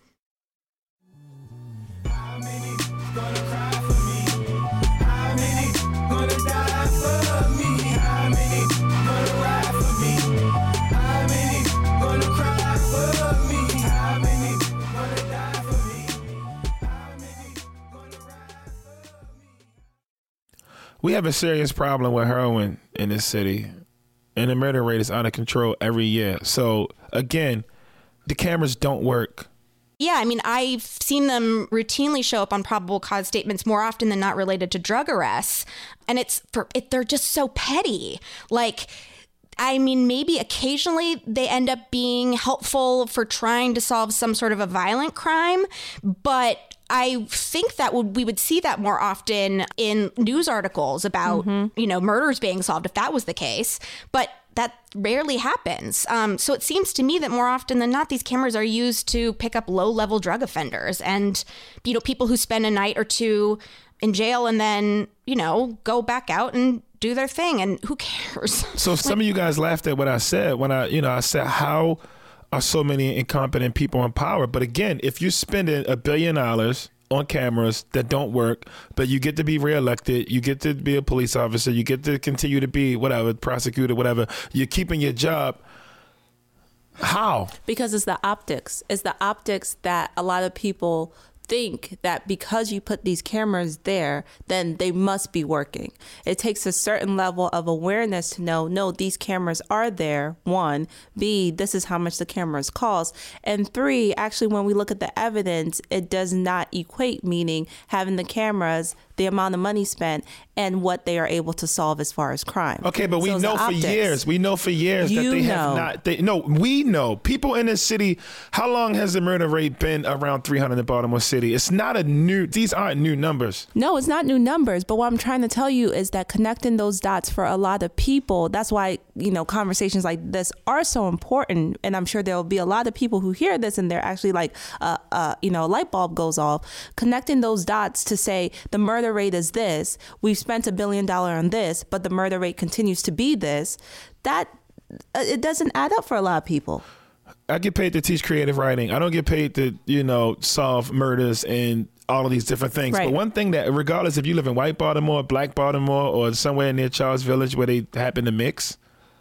How many gonna cry for me? How many gonna die for me? How many gonna ride for me? How many gonna cry for me? How many gonna die for me? How many gonna ride for me? We have a serious problem with heroin in this city, and the murder rate is out of control every year. So again, the cameras don't work. Yeah, I mean, I've seen them routinely show up on probable cause statements more often than not related to drug arrests. And they're just so petty. Like, I mean, maybe occasionally they end up being helpful for trying to solve some sort of a violent crime. But I think that we would see that more often in news articles about, murders being solved if that was the case. But that rarely happens. So it seems to me that more often than not, these cameras are used to pick up low-level drug offenders and, people who spend a night or two in jail and then, go back out and do their thing. And who cares? So some of you guys laughed at what I said when I said, how are so many incompetent people in power? But again, if you're spending $1 billion on cameras that don't work, but you get to be reelected, you get to be a police officer, you get to continue to be whatever, prosecutor, whatever, you're keeping your job. How? Because it's the optics. It's the optics that a lot of people think that because you put these cameras there, then they must be working. It takes a certain level of awareness to know, no, these cameras are there, 1. B, this is how much the cameras cost. And 3, actually, when we look at the evidence, it does not equate, meaning having the cameras, the amount of money spent, and what they are able to solve as far as crime. Okay, but we know for years that they have not. We know. People in this city, how long has the murder rate been around 300 in Baltimore City? It's not these aren't new numbers. No, it's not new numbers. But what I'm trying to tell you is that connecting those dots for a lot of people, that's why, conversations like this are so important. And I'm sure there will be a lot of people who hear this and they're actually like, a light bulb goes off. Connecting those dots to say the murder rate is this, we've spent $1 billion on this, but the murder rate continues to be this, that it doesn't add up for a lot of people. I get paid to teach creative writing. I don't get paid to, solve murders and all of these different things. Right. But one thing that, regardless if you live in white Baltimore, black Baltimore, or somewhere near Charles Village where they happen to mix,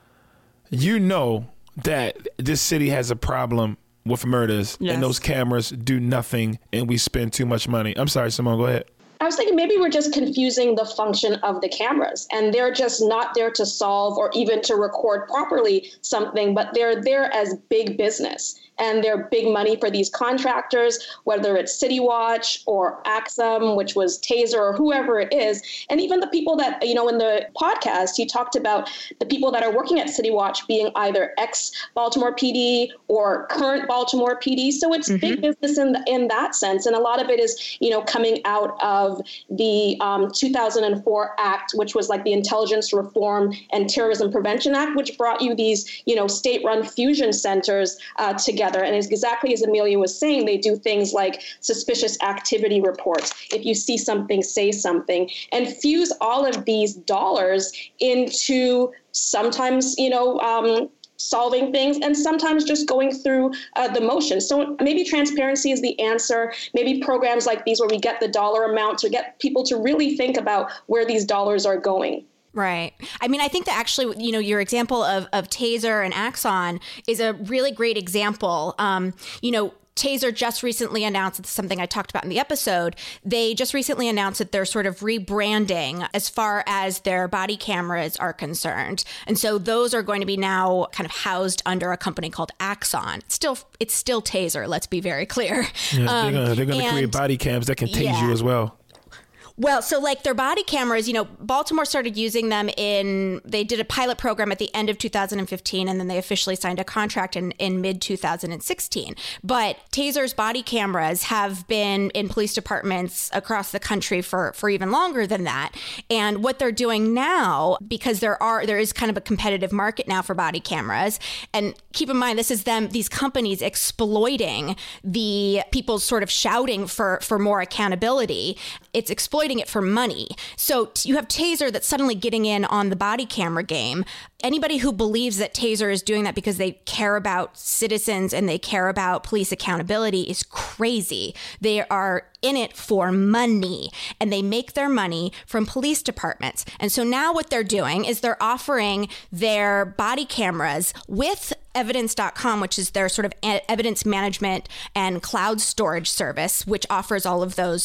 that this city has a problem with murders. Yes. And those cameras do nothing and we spend too much money. I'm sorry, Simone, go ahead. I was thinking maybe we're just confusing the function of the cameras, and they're just not there to solve or even to record properly something, but they're there as big business. And they're big money for these contractors, whether it's City Watch or Axum, which was Taser, or whoever it is. And even the people that, in the podcast, you talked about the people that are working at City Watch being either ex-Baltimore PD or current Baltimore PD. So it's big business in that sense. And a lot of it is, coming out of the 2004 Act, which was like the Intelligence Reform and Terrorism Prevention Act, which brought you these, state-run fusion centers together. And exactly as Amelia was saying, they do things like suspicious activity reports. If you see something, say something, and fuse all of these dollars into sometimes, solving things and sometimes just going through the motions. So maybe transparency is the answer. Maybe programs like these where we get the dollar amount to get people to really think about where these dollars are going. Right. I mean, I think that actually, your example of Taser and Axon is a really great example. Taser just recently announced, it's something I talked about in the episode, they just recently announced that they're sort of rebranding as far as their body cameras are concerned. And so those are going to be now kind of housed under a company called Axon. It's still Taser, let's be very clear. Yeah, they're going to create body cams that can tase you as well. Well, so like their body cameras, Baltimore started using them they did a pilot program at the end of 2015, and then they officially signed a contract in mid 2016. But Taser's body cameras have been in police departments across the country for even longer than that. And what they're doing now, because there is kind of a competitive market now for body cameras, and keep in mind, this is these companies exploiting the people sort of shouting for more accountability. It's exploiting it for money. So you have Taser that's suddenly getting in on the body camera game. Anybody who believes that Taser is doing that because they care about citizens and they care about police accountability is crazy. They are in it for money, and they make their money from police departments. And so now what they're doing is they're offering their body cameras with Evidence.com, which is their sort of evidence management and cloud storage service, which offers all of those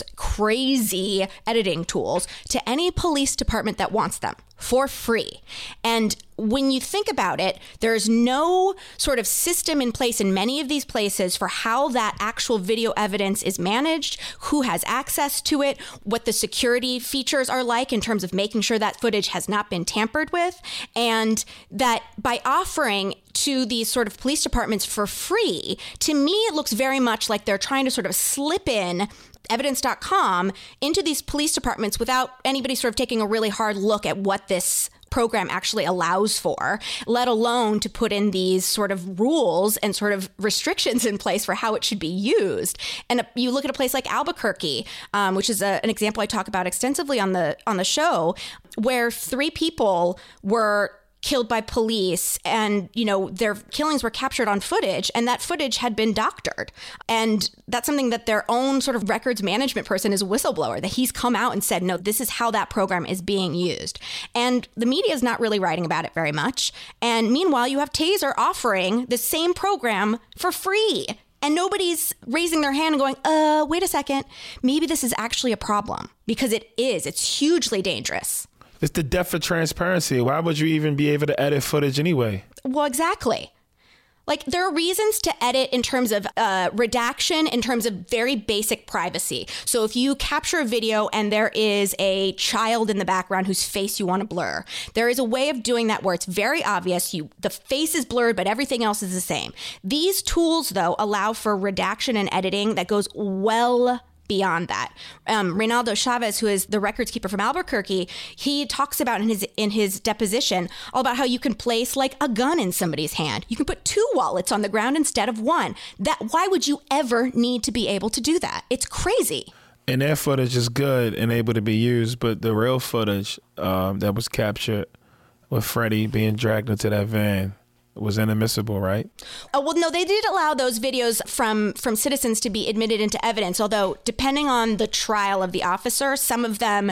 crazy editing tools to any police department that wants them for free. And when you think about it, there's no sort of system in place in many of these places for how that actual video evidence is managed, who has access to it, what the security features are like in terms of making sure that footage has not been tampered with, and that by offering to these sort of police departments for free, to me, it looks very much like they're trying to sort of slip in Evidence.com into these police departments without anybody sort of taking a really hard look at what this program actually allows for, let alone to put in these sort of rules and sort of restrictions in place for how it should be used. And you look at a place like Albuquerque, which is an example I talk about extensively on the show, where 3 people were killed by police, and their killings were captured on footage, and that footage had been doctored. And that's something that their own sort of records management person is a whistleblower, that he's come out and said, no, this is how that program is being used. And the media is not really writing about it very much. And meanwhile, you have Taser offering the same program for free. And nobody's raising their hand and going, wait a second, maybe this is actually a problem. Because it is. It's hugely dangerous. It's the death of transparency. Why would you even be able to edit footage anyway? Well, exactly. Like, there are reasons to edit in terms of redaction, in terms of very basic privacy. So if you capture a video and there is a child in the background whose face you want to blur, there is a way of doing that where it's very obvious. The face is blurred, but everything else is the same. These tools, though, allow for redaction and editing that goes well beyond that. Reynaldo Chavez, who is the records keeper from Albuquerque, he talks about in his deposition all about how you can place like a gun in somebody's hand. You can put 2 wallets on the ground instead of 1. Why would you ever need to be able to do that? It's crazy. And that footage is good and able to be used, but the real footage that was captured with Freddie being dragged into that van was inadmissible, right? Well, no, they did allow those videos from citizens to be admitted into evidence, although depending on the trial of the officer, some of them,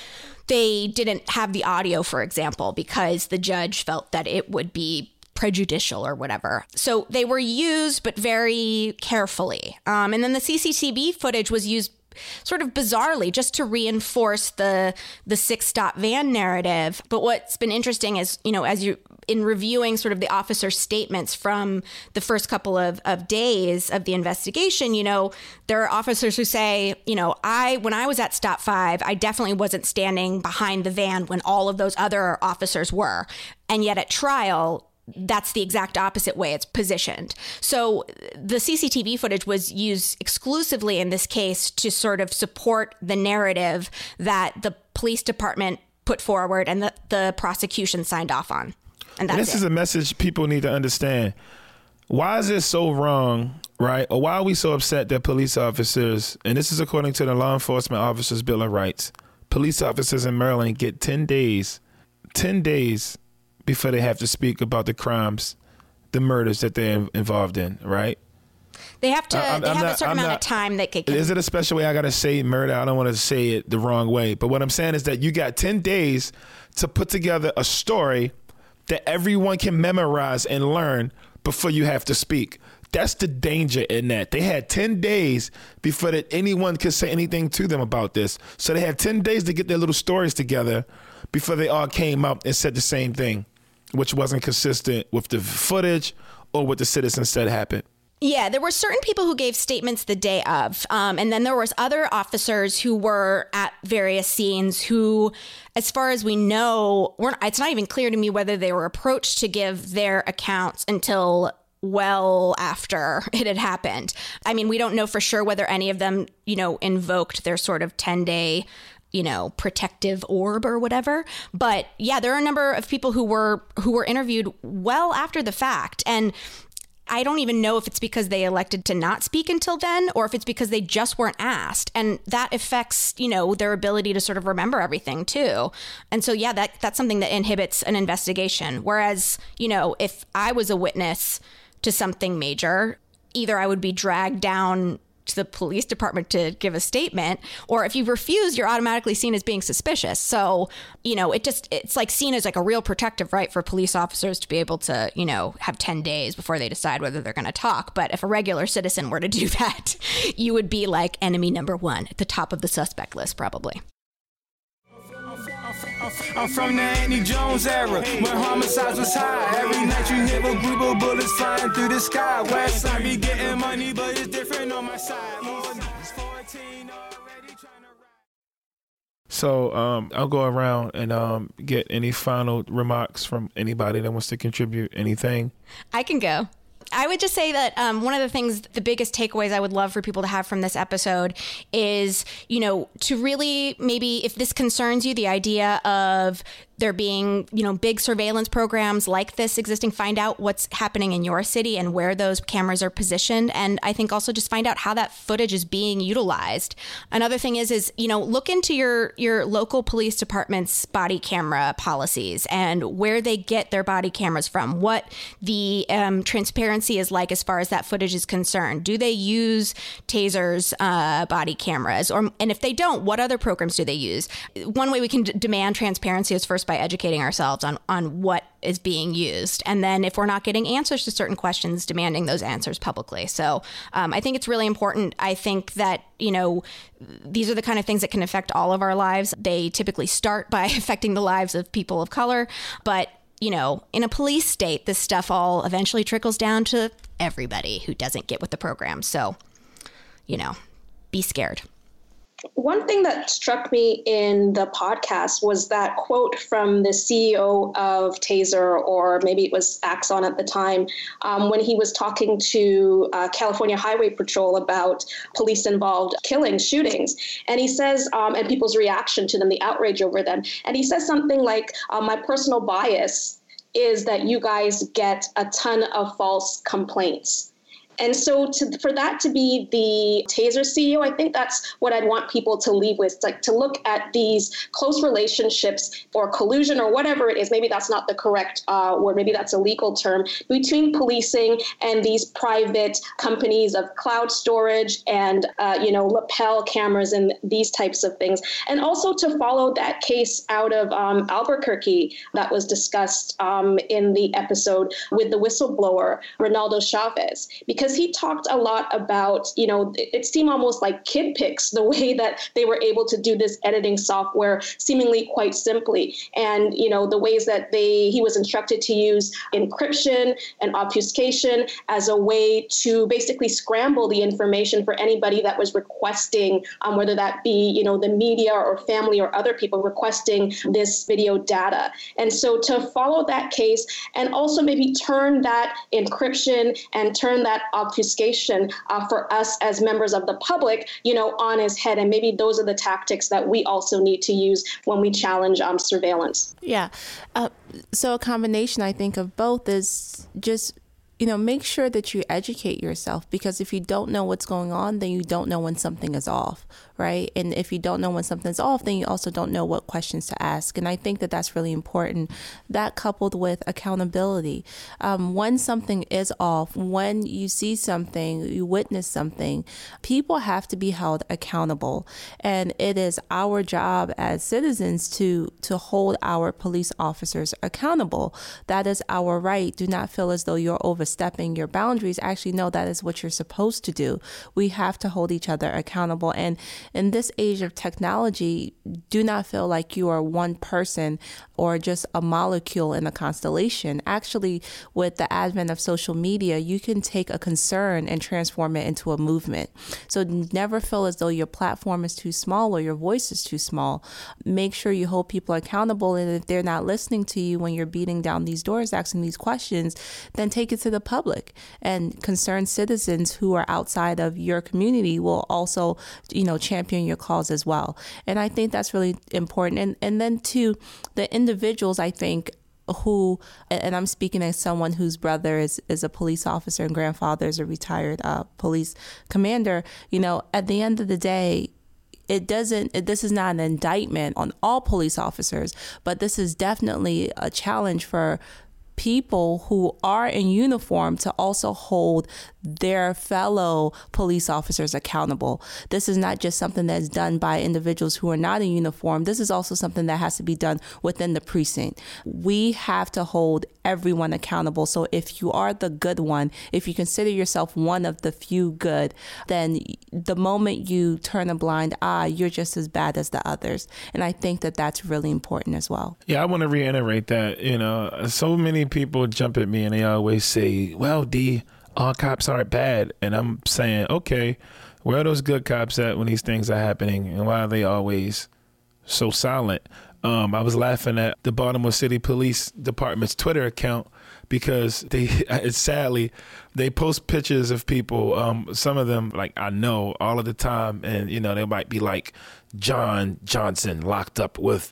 they didn't have the audio, for example, because the judge felt that it would be prejudicial or whatever. So they were used, but very carefully. And then the CCTV footage was used sort of bizarrely just to reinforce the 6-stop van narrative. But what's been interesting is, in reviewing sort of the officer's statements from the first couple of days of the investigation, there are officers who say, when I was at stop 5, I definitely wasn't standing behind the van when all of those other officers were. And yet at trial, that's the exact opposite way it's positioned. So the CCTV footage was used exclusively in this case to sort of support the narrative that the police department put forward and the prosecution signed off on. And this is a message people need to understand. Why is it so wrong, right? Or why are we so upset that police officers, and this is according to the Law Enforcement Officers Bill of Rights, police officers in Maryland get 10 days before they have to speak about the crimes, the murders that they're involved in, right? They have to. They have a certain amount of time that can. Is it a special way I got to say murder? I don't want to say it the wrong way. But what I'm saying is that you got 10 days to put together a story that everyone can memorize and learn before you have to speak. That's the danger in that. They had 10 days before that anyone could say anything to them about this. So they had 10 days to get their little stories together before they all came up and said the same thing, which wasn't consistent with the footage or what the citizens said happened. Yeah, there were certain people who gave statements the day of. And then there was other officers who were at various scenes who, as far as we know, it's not even clear to me whether they were approached to give their accounts until well after it had happened. I mean, we don't know for sure whether any of them, invoked their sort of 10-day, protective orb or whatever. But yeah, there are a number of people who were interviewed well after the fact. And I don't even know if it's because they elected to not speak until then or if it's because they just weren't asked. And that affects, their ability to sort of remember everything too. And so, yeah, that's something that inhibits an investigation. Whereas, if I was a witness to something major, either I would be dragged down to the police department to give a statement, or if you refuse, you're automatically seen as being suspicious. So, it's like seen as like a real protective right for police officers to be able to, have 10 days before they decide whether they're going to talk. But if a regular citizen were to do that, you would be like enemy number one at the top of the suspect list, probably. I'm from the Andy Jones era, when homicides was high. Every night you hear a group of bullets flying through the sky. West side be getting money, but it's different on my side. 14 already trying to ride. So I'll go around and get any final remarks from anybody that wants to contribute anything. I can go. I would just say that one of the biggest takeaways I would love for people to have from this episode is, to really maybe, if this concerns you, the idea of there being, big surveillance programs like this existing, find out what's happening in your city and where those cameras are positioned. And I think also just find out how that footage is being utilized. Another thing is, look into your local police department's body camera policies and where they get their body cameras from, what the transparency is like as far as that footage is concerned. Do they use Taser's body cameras? And if they don't, what other programs do they use? One way we can demand transparency is first by educating ourselves on what is being used. And then if we're not getting answers to certain questions, demanding those answers publicly. So I think it's really important. I think that, these are the kind of things that can affect all of our lives. They typically start by affecting the lives of people of color. But, in a police state, this stuff all eventually trickles down to everybody who doesn't get with the program. So, be scared. One thing that struck me in the podcast was that quote from the CEO of Taser, or maybe it was Axon at the time, when he was talking to California Highway Patrol about police-involved shootings. And he says, and people's reaction to them, the outrage over them. And he says something like, my personal bias is that you guys get a ton of false complaints. And so for that to be the Taser CEO, I think that's what I'd want people to leave with, like to look at these close relationships or collusion or whatever it is. Maybe that's not the correct word, maybe that's a legal term, between policing and these private companies of cloud storage and, lapel cameras and these types of things. And also to follow that case out of Albuquerque that was discussed in the episode with the whistleblower, Ronaldo Chavez, because he talked a lot about, it seemed almost like kid pics, the way that they were able to do this editing software seemingly quite simply. And, the ways that he was instructed to use encryption and obfuscation as a way to basically scramble the information for anybody that was requesting, whether that be, the media or family or other people requesting this video data. And so to follow that case and also maybe turn that encryption and turn that obfuscation for us as members of the public, on his head. And maybe those are the tactics that we also need to use when we challenge surveillance. Yeah. So a combination, I think, of both is just, make sure that you educate yourself, because if you don't know what's going on, then you don't know when something is off, right? And if you don't know when something's off, then you also don't know what questions to ask. And I think that that's really important. That coupled with accountability. When something is off, when you see something, you witness something, people have to be held accountable. And it is our job as citizens to hold our police officers accountable. That is our right. Do not feel as though you're overstepping your boundaries. Actually, no, that is what you're supposed to do. We have to hold each other accountable. And in this age of technology, do not feel like you are one person or just a molecule in a constellation. Actually, with the advent of social media, you can take a concern and transform it into a movement. So never feel as though your platform is too small or your voice is too small. Make sure you hold people accountable. And if they're not listening to you when you're beating down these doors, asking these questions, then take it to the public. And concerned citizens who are outside of your community will also, champion your cause as well. And I think that's really important. And then to the individuals, I think, who, and I'm speaking as someone whose brother is a police officer and grandfather is a retired police commander, at the end of the day, this is not an indictment on all police officers, but this is definitely a challenge for people who are in uniform to also hold their fellow police officers accountable. This is not just something that's done by individuals who are not in uniform. This is also something that has to be done within the precinct. We have to hold everyone accountable. So if you are the good one, if you consider yourself one of the few good, then the moment you turn a blind eye, you're just as bad as the others. And I think that that's really important as well. Yeah, I want to reiterate that, so many people jump at me and they always say, well, D, all cops aren't bad. And I'm saying, okay, where are those good cops at when these things are happening? And why are they always so silent? I was laughing at the Baltimore City Police Department's Twitter account because sadly, they post pictures of people, some of them like I know all of the time. And, they might be like John Johnson locked up with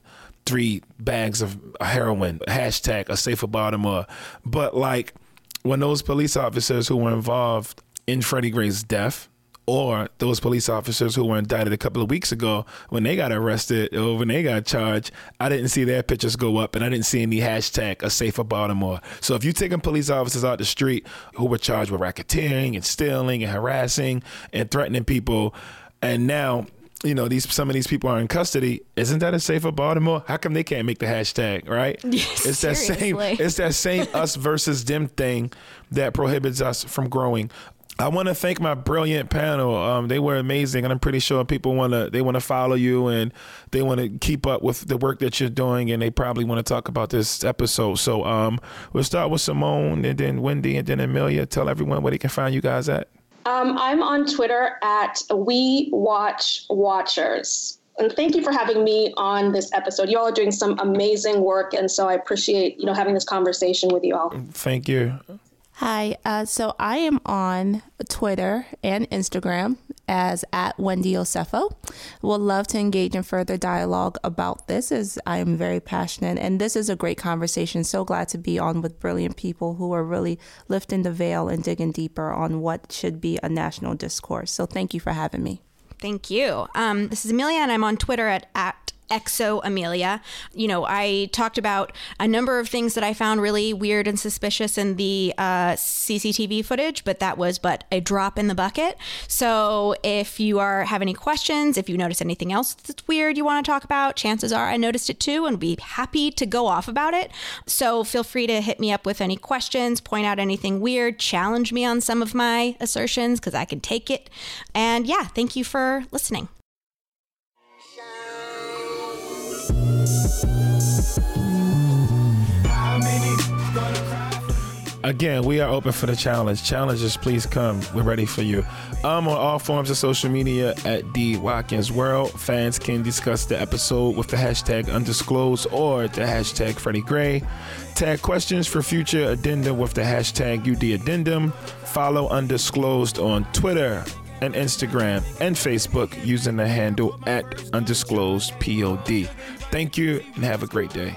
3 bags of heroin, hashtag a safer Baltimore. But like when those police officers who were involved in Freddie Gray's death, or those police officers who were indicted a couple of weeks ago, when they got arrested or when they got charged, I didn't see their pictures go up and I didn't see any hashtag a safer Baltimore. So if you're taking police officers out the street who were charged with racketeering and stealing and harassing and threatening people, and now some of these people are in custody. Isn't that a safer Baltimore? How come they can't make the hashtag, right? Yes, it's that same us versus them thing that prohibits us from growing. I want to thank my brilliant panel. They were amazing, and I'm pretty sure people want to follow you and they want to keep up with the work that you're doing, and they probably want to talk about this episode. So we'll start with Simone, and then Wendy, and then Amelia. Tell everyone where they can find you guys at. I'm on Twitter at We Watch Watchers. And thank you for having me on this episode. You all are doing some amazing work, and so I appreciate, having this conversation with you all. Thank you. Hi, so I am on Twitter and Instagram as at Wendy Osefo. Would love to engage in further dialogue about this, as I am very passionate, and this is a great conversation. So glad to be on with brilliant people who are really lifting the veil and digging deeper on what should be a national discourse. So thank you for having me. Thank you. This is Amelia, and I'm on Twitter at Exo Amelia. I talked about a number of things that I found really weird and suspicious in the CCTV footage, but that was but a drop in the bucket. So if you have any questions, if you notice anything else that's weird you want to talk about, chances are I noticed it too and be happy to go off about it. So feel free to hit me up with any questions, point out anything weird, challenge me on some of my assertions because I can take it. And yeah, thank you for listening. Again, we are open for the challenge. Challenges, please come. We're ready for you. I'm on all forms of social media at D Watkins World. Fans can discuss the episode with the hashtag undisclosed or the hashtag Freddie Gray. Tag questions for future addendum with the hashtag UD Addendum. Follow Undisclosed on Twitter and Instagram and Facebook using the handle at undisclosedpod. Thank you and have a great day.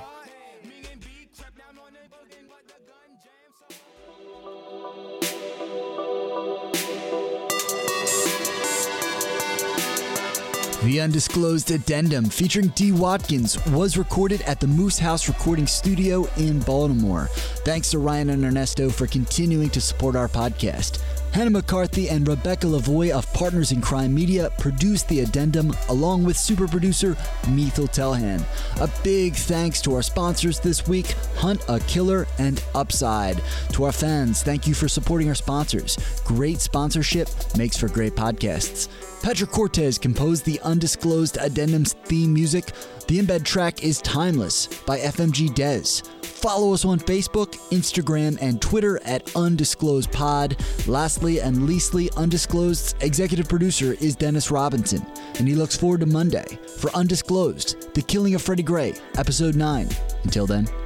The Undisclosed Addendum, featuring D. Watkins, was recorded at the Moose House Recording Studio in Baltimore. Thanks to Ryan and Ernesto for continuing to support our podcast. Hannah McCarthy and Rebecca Lavoie of Partners in Crime Media produced The Addendum, along with super producer Mithil Telhan. A big thanks to our sponsors this week, Hunt a Killer and Upside. To our fans, thank you for supporting our sponsors. Great sponsorship makes for great podcasts. Petra Cortez composed the Undisclosed Addendum's theme music. The embed track is Timeless by FMG Dez. Follow us on Facebook, Instagram, and Twitter at Undisclosed Pod. Lastly and leastly, Undisclosed's executive producer is Dennis Robinson, and he looks forward to Monday for Undisclosed, The Killing of Freddie Gray, Episode 9. Until then.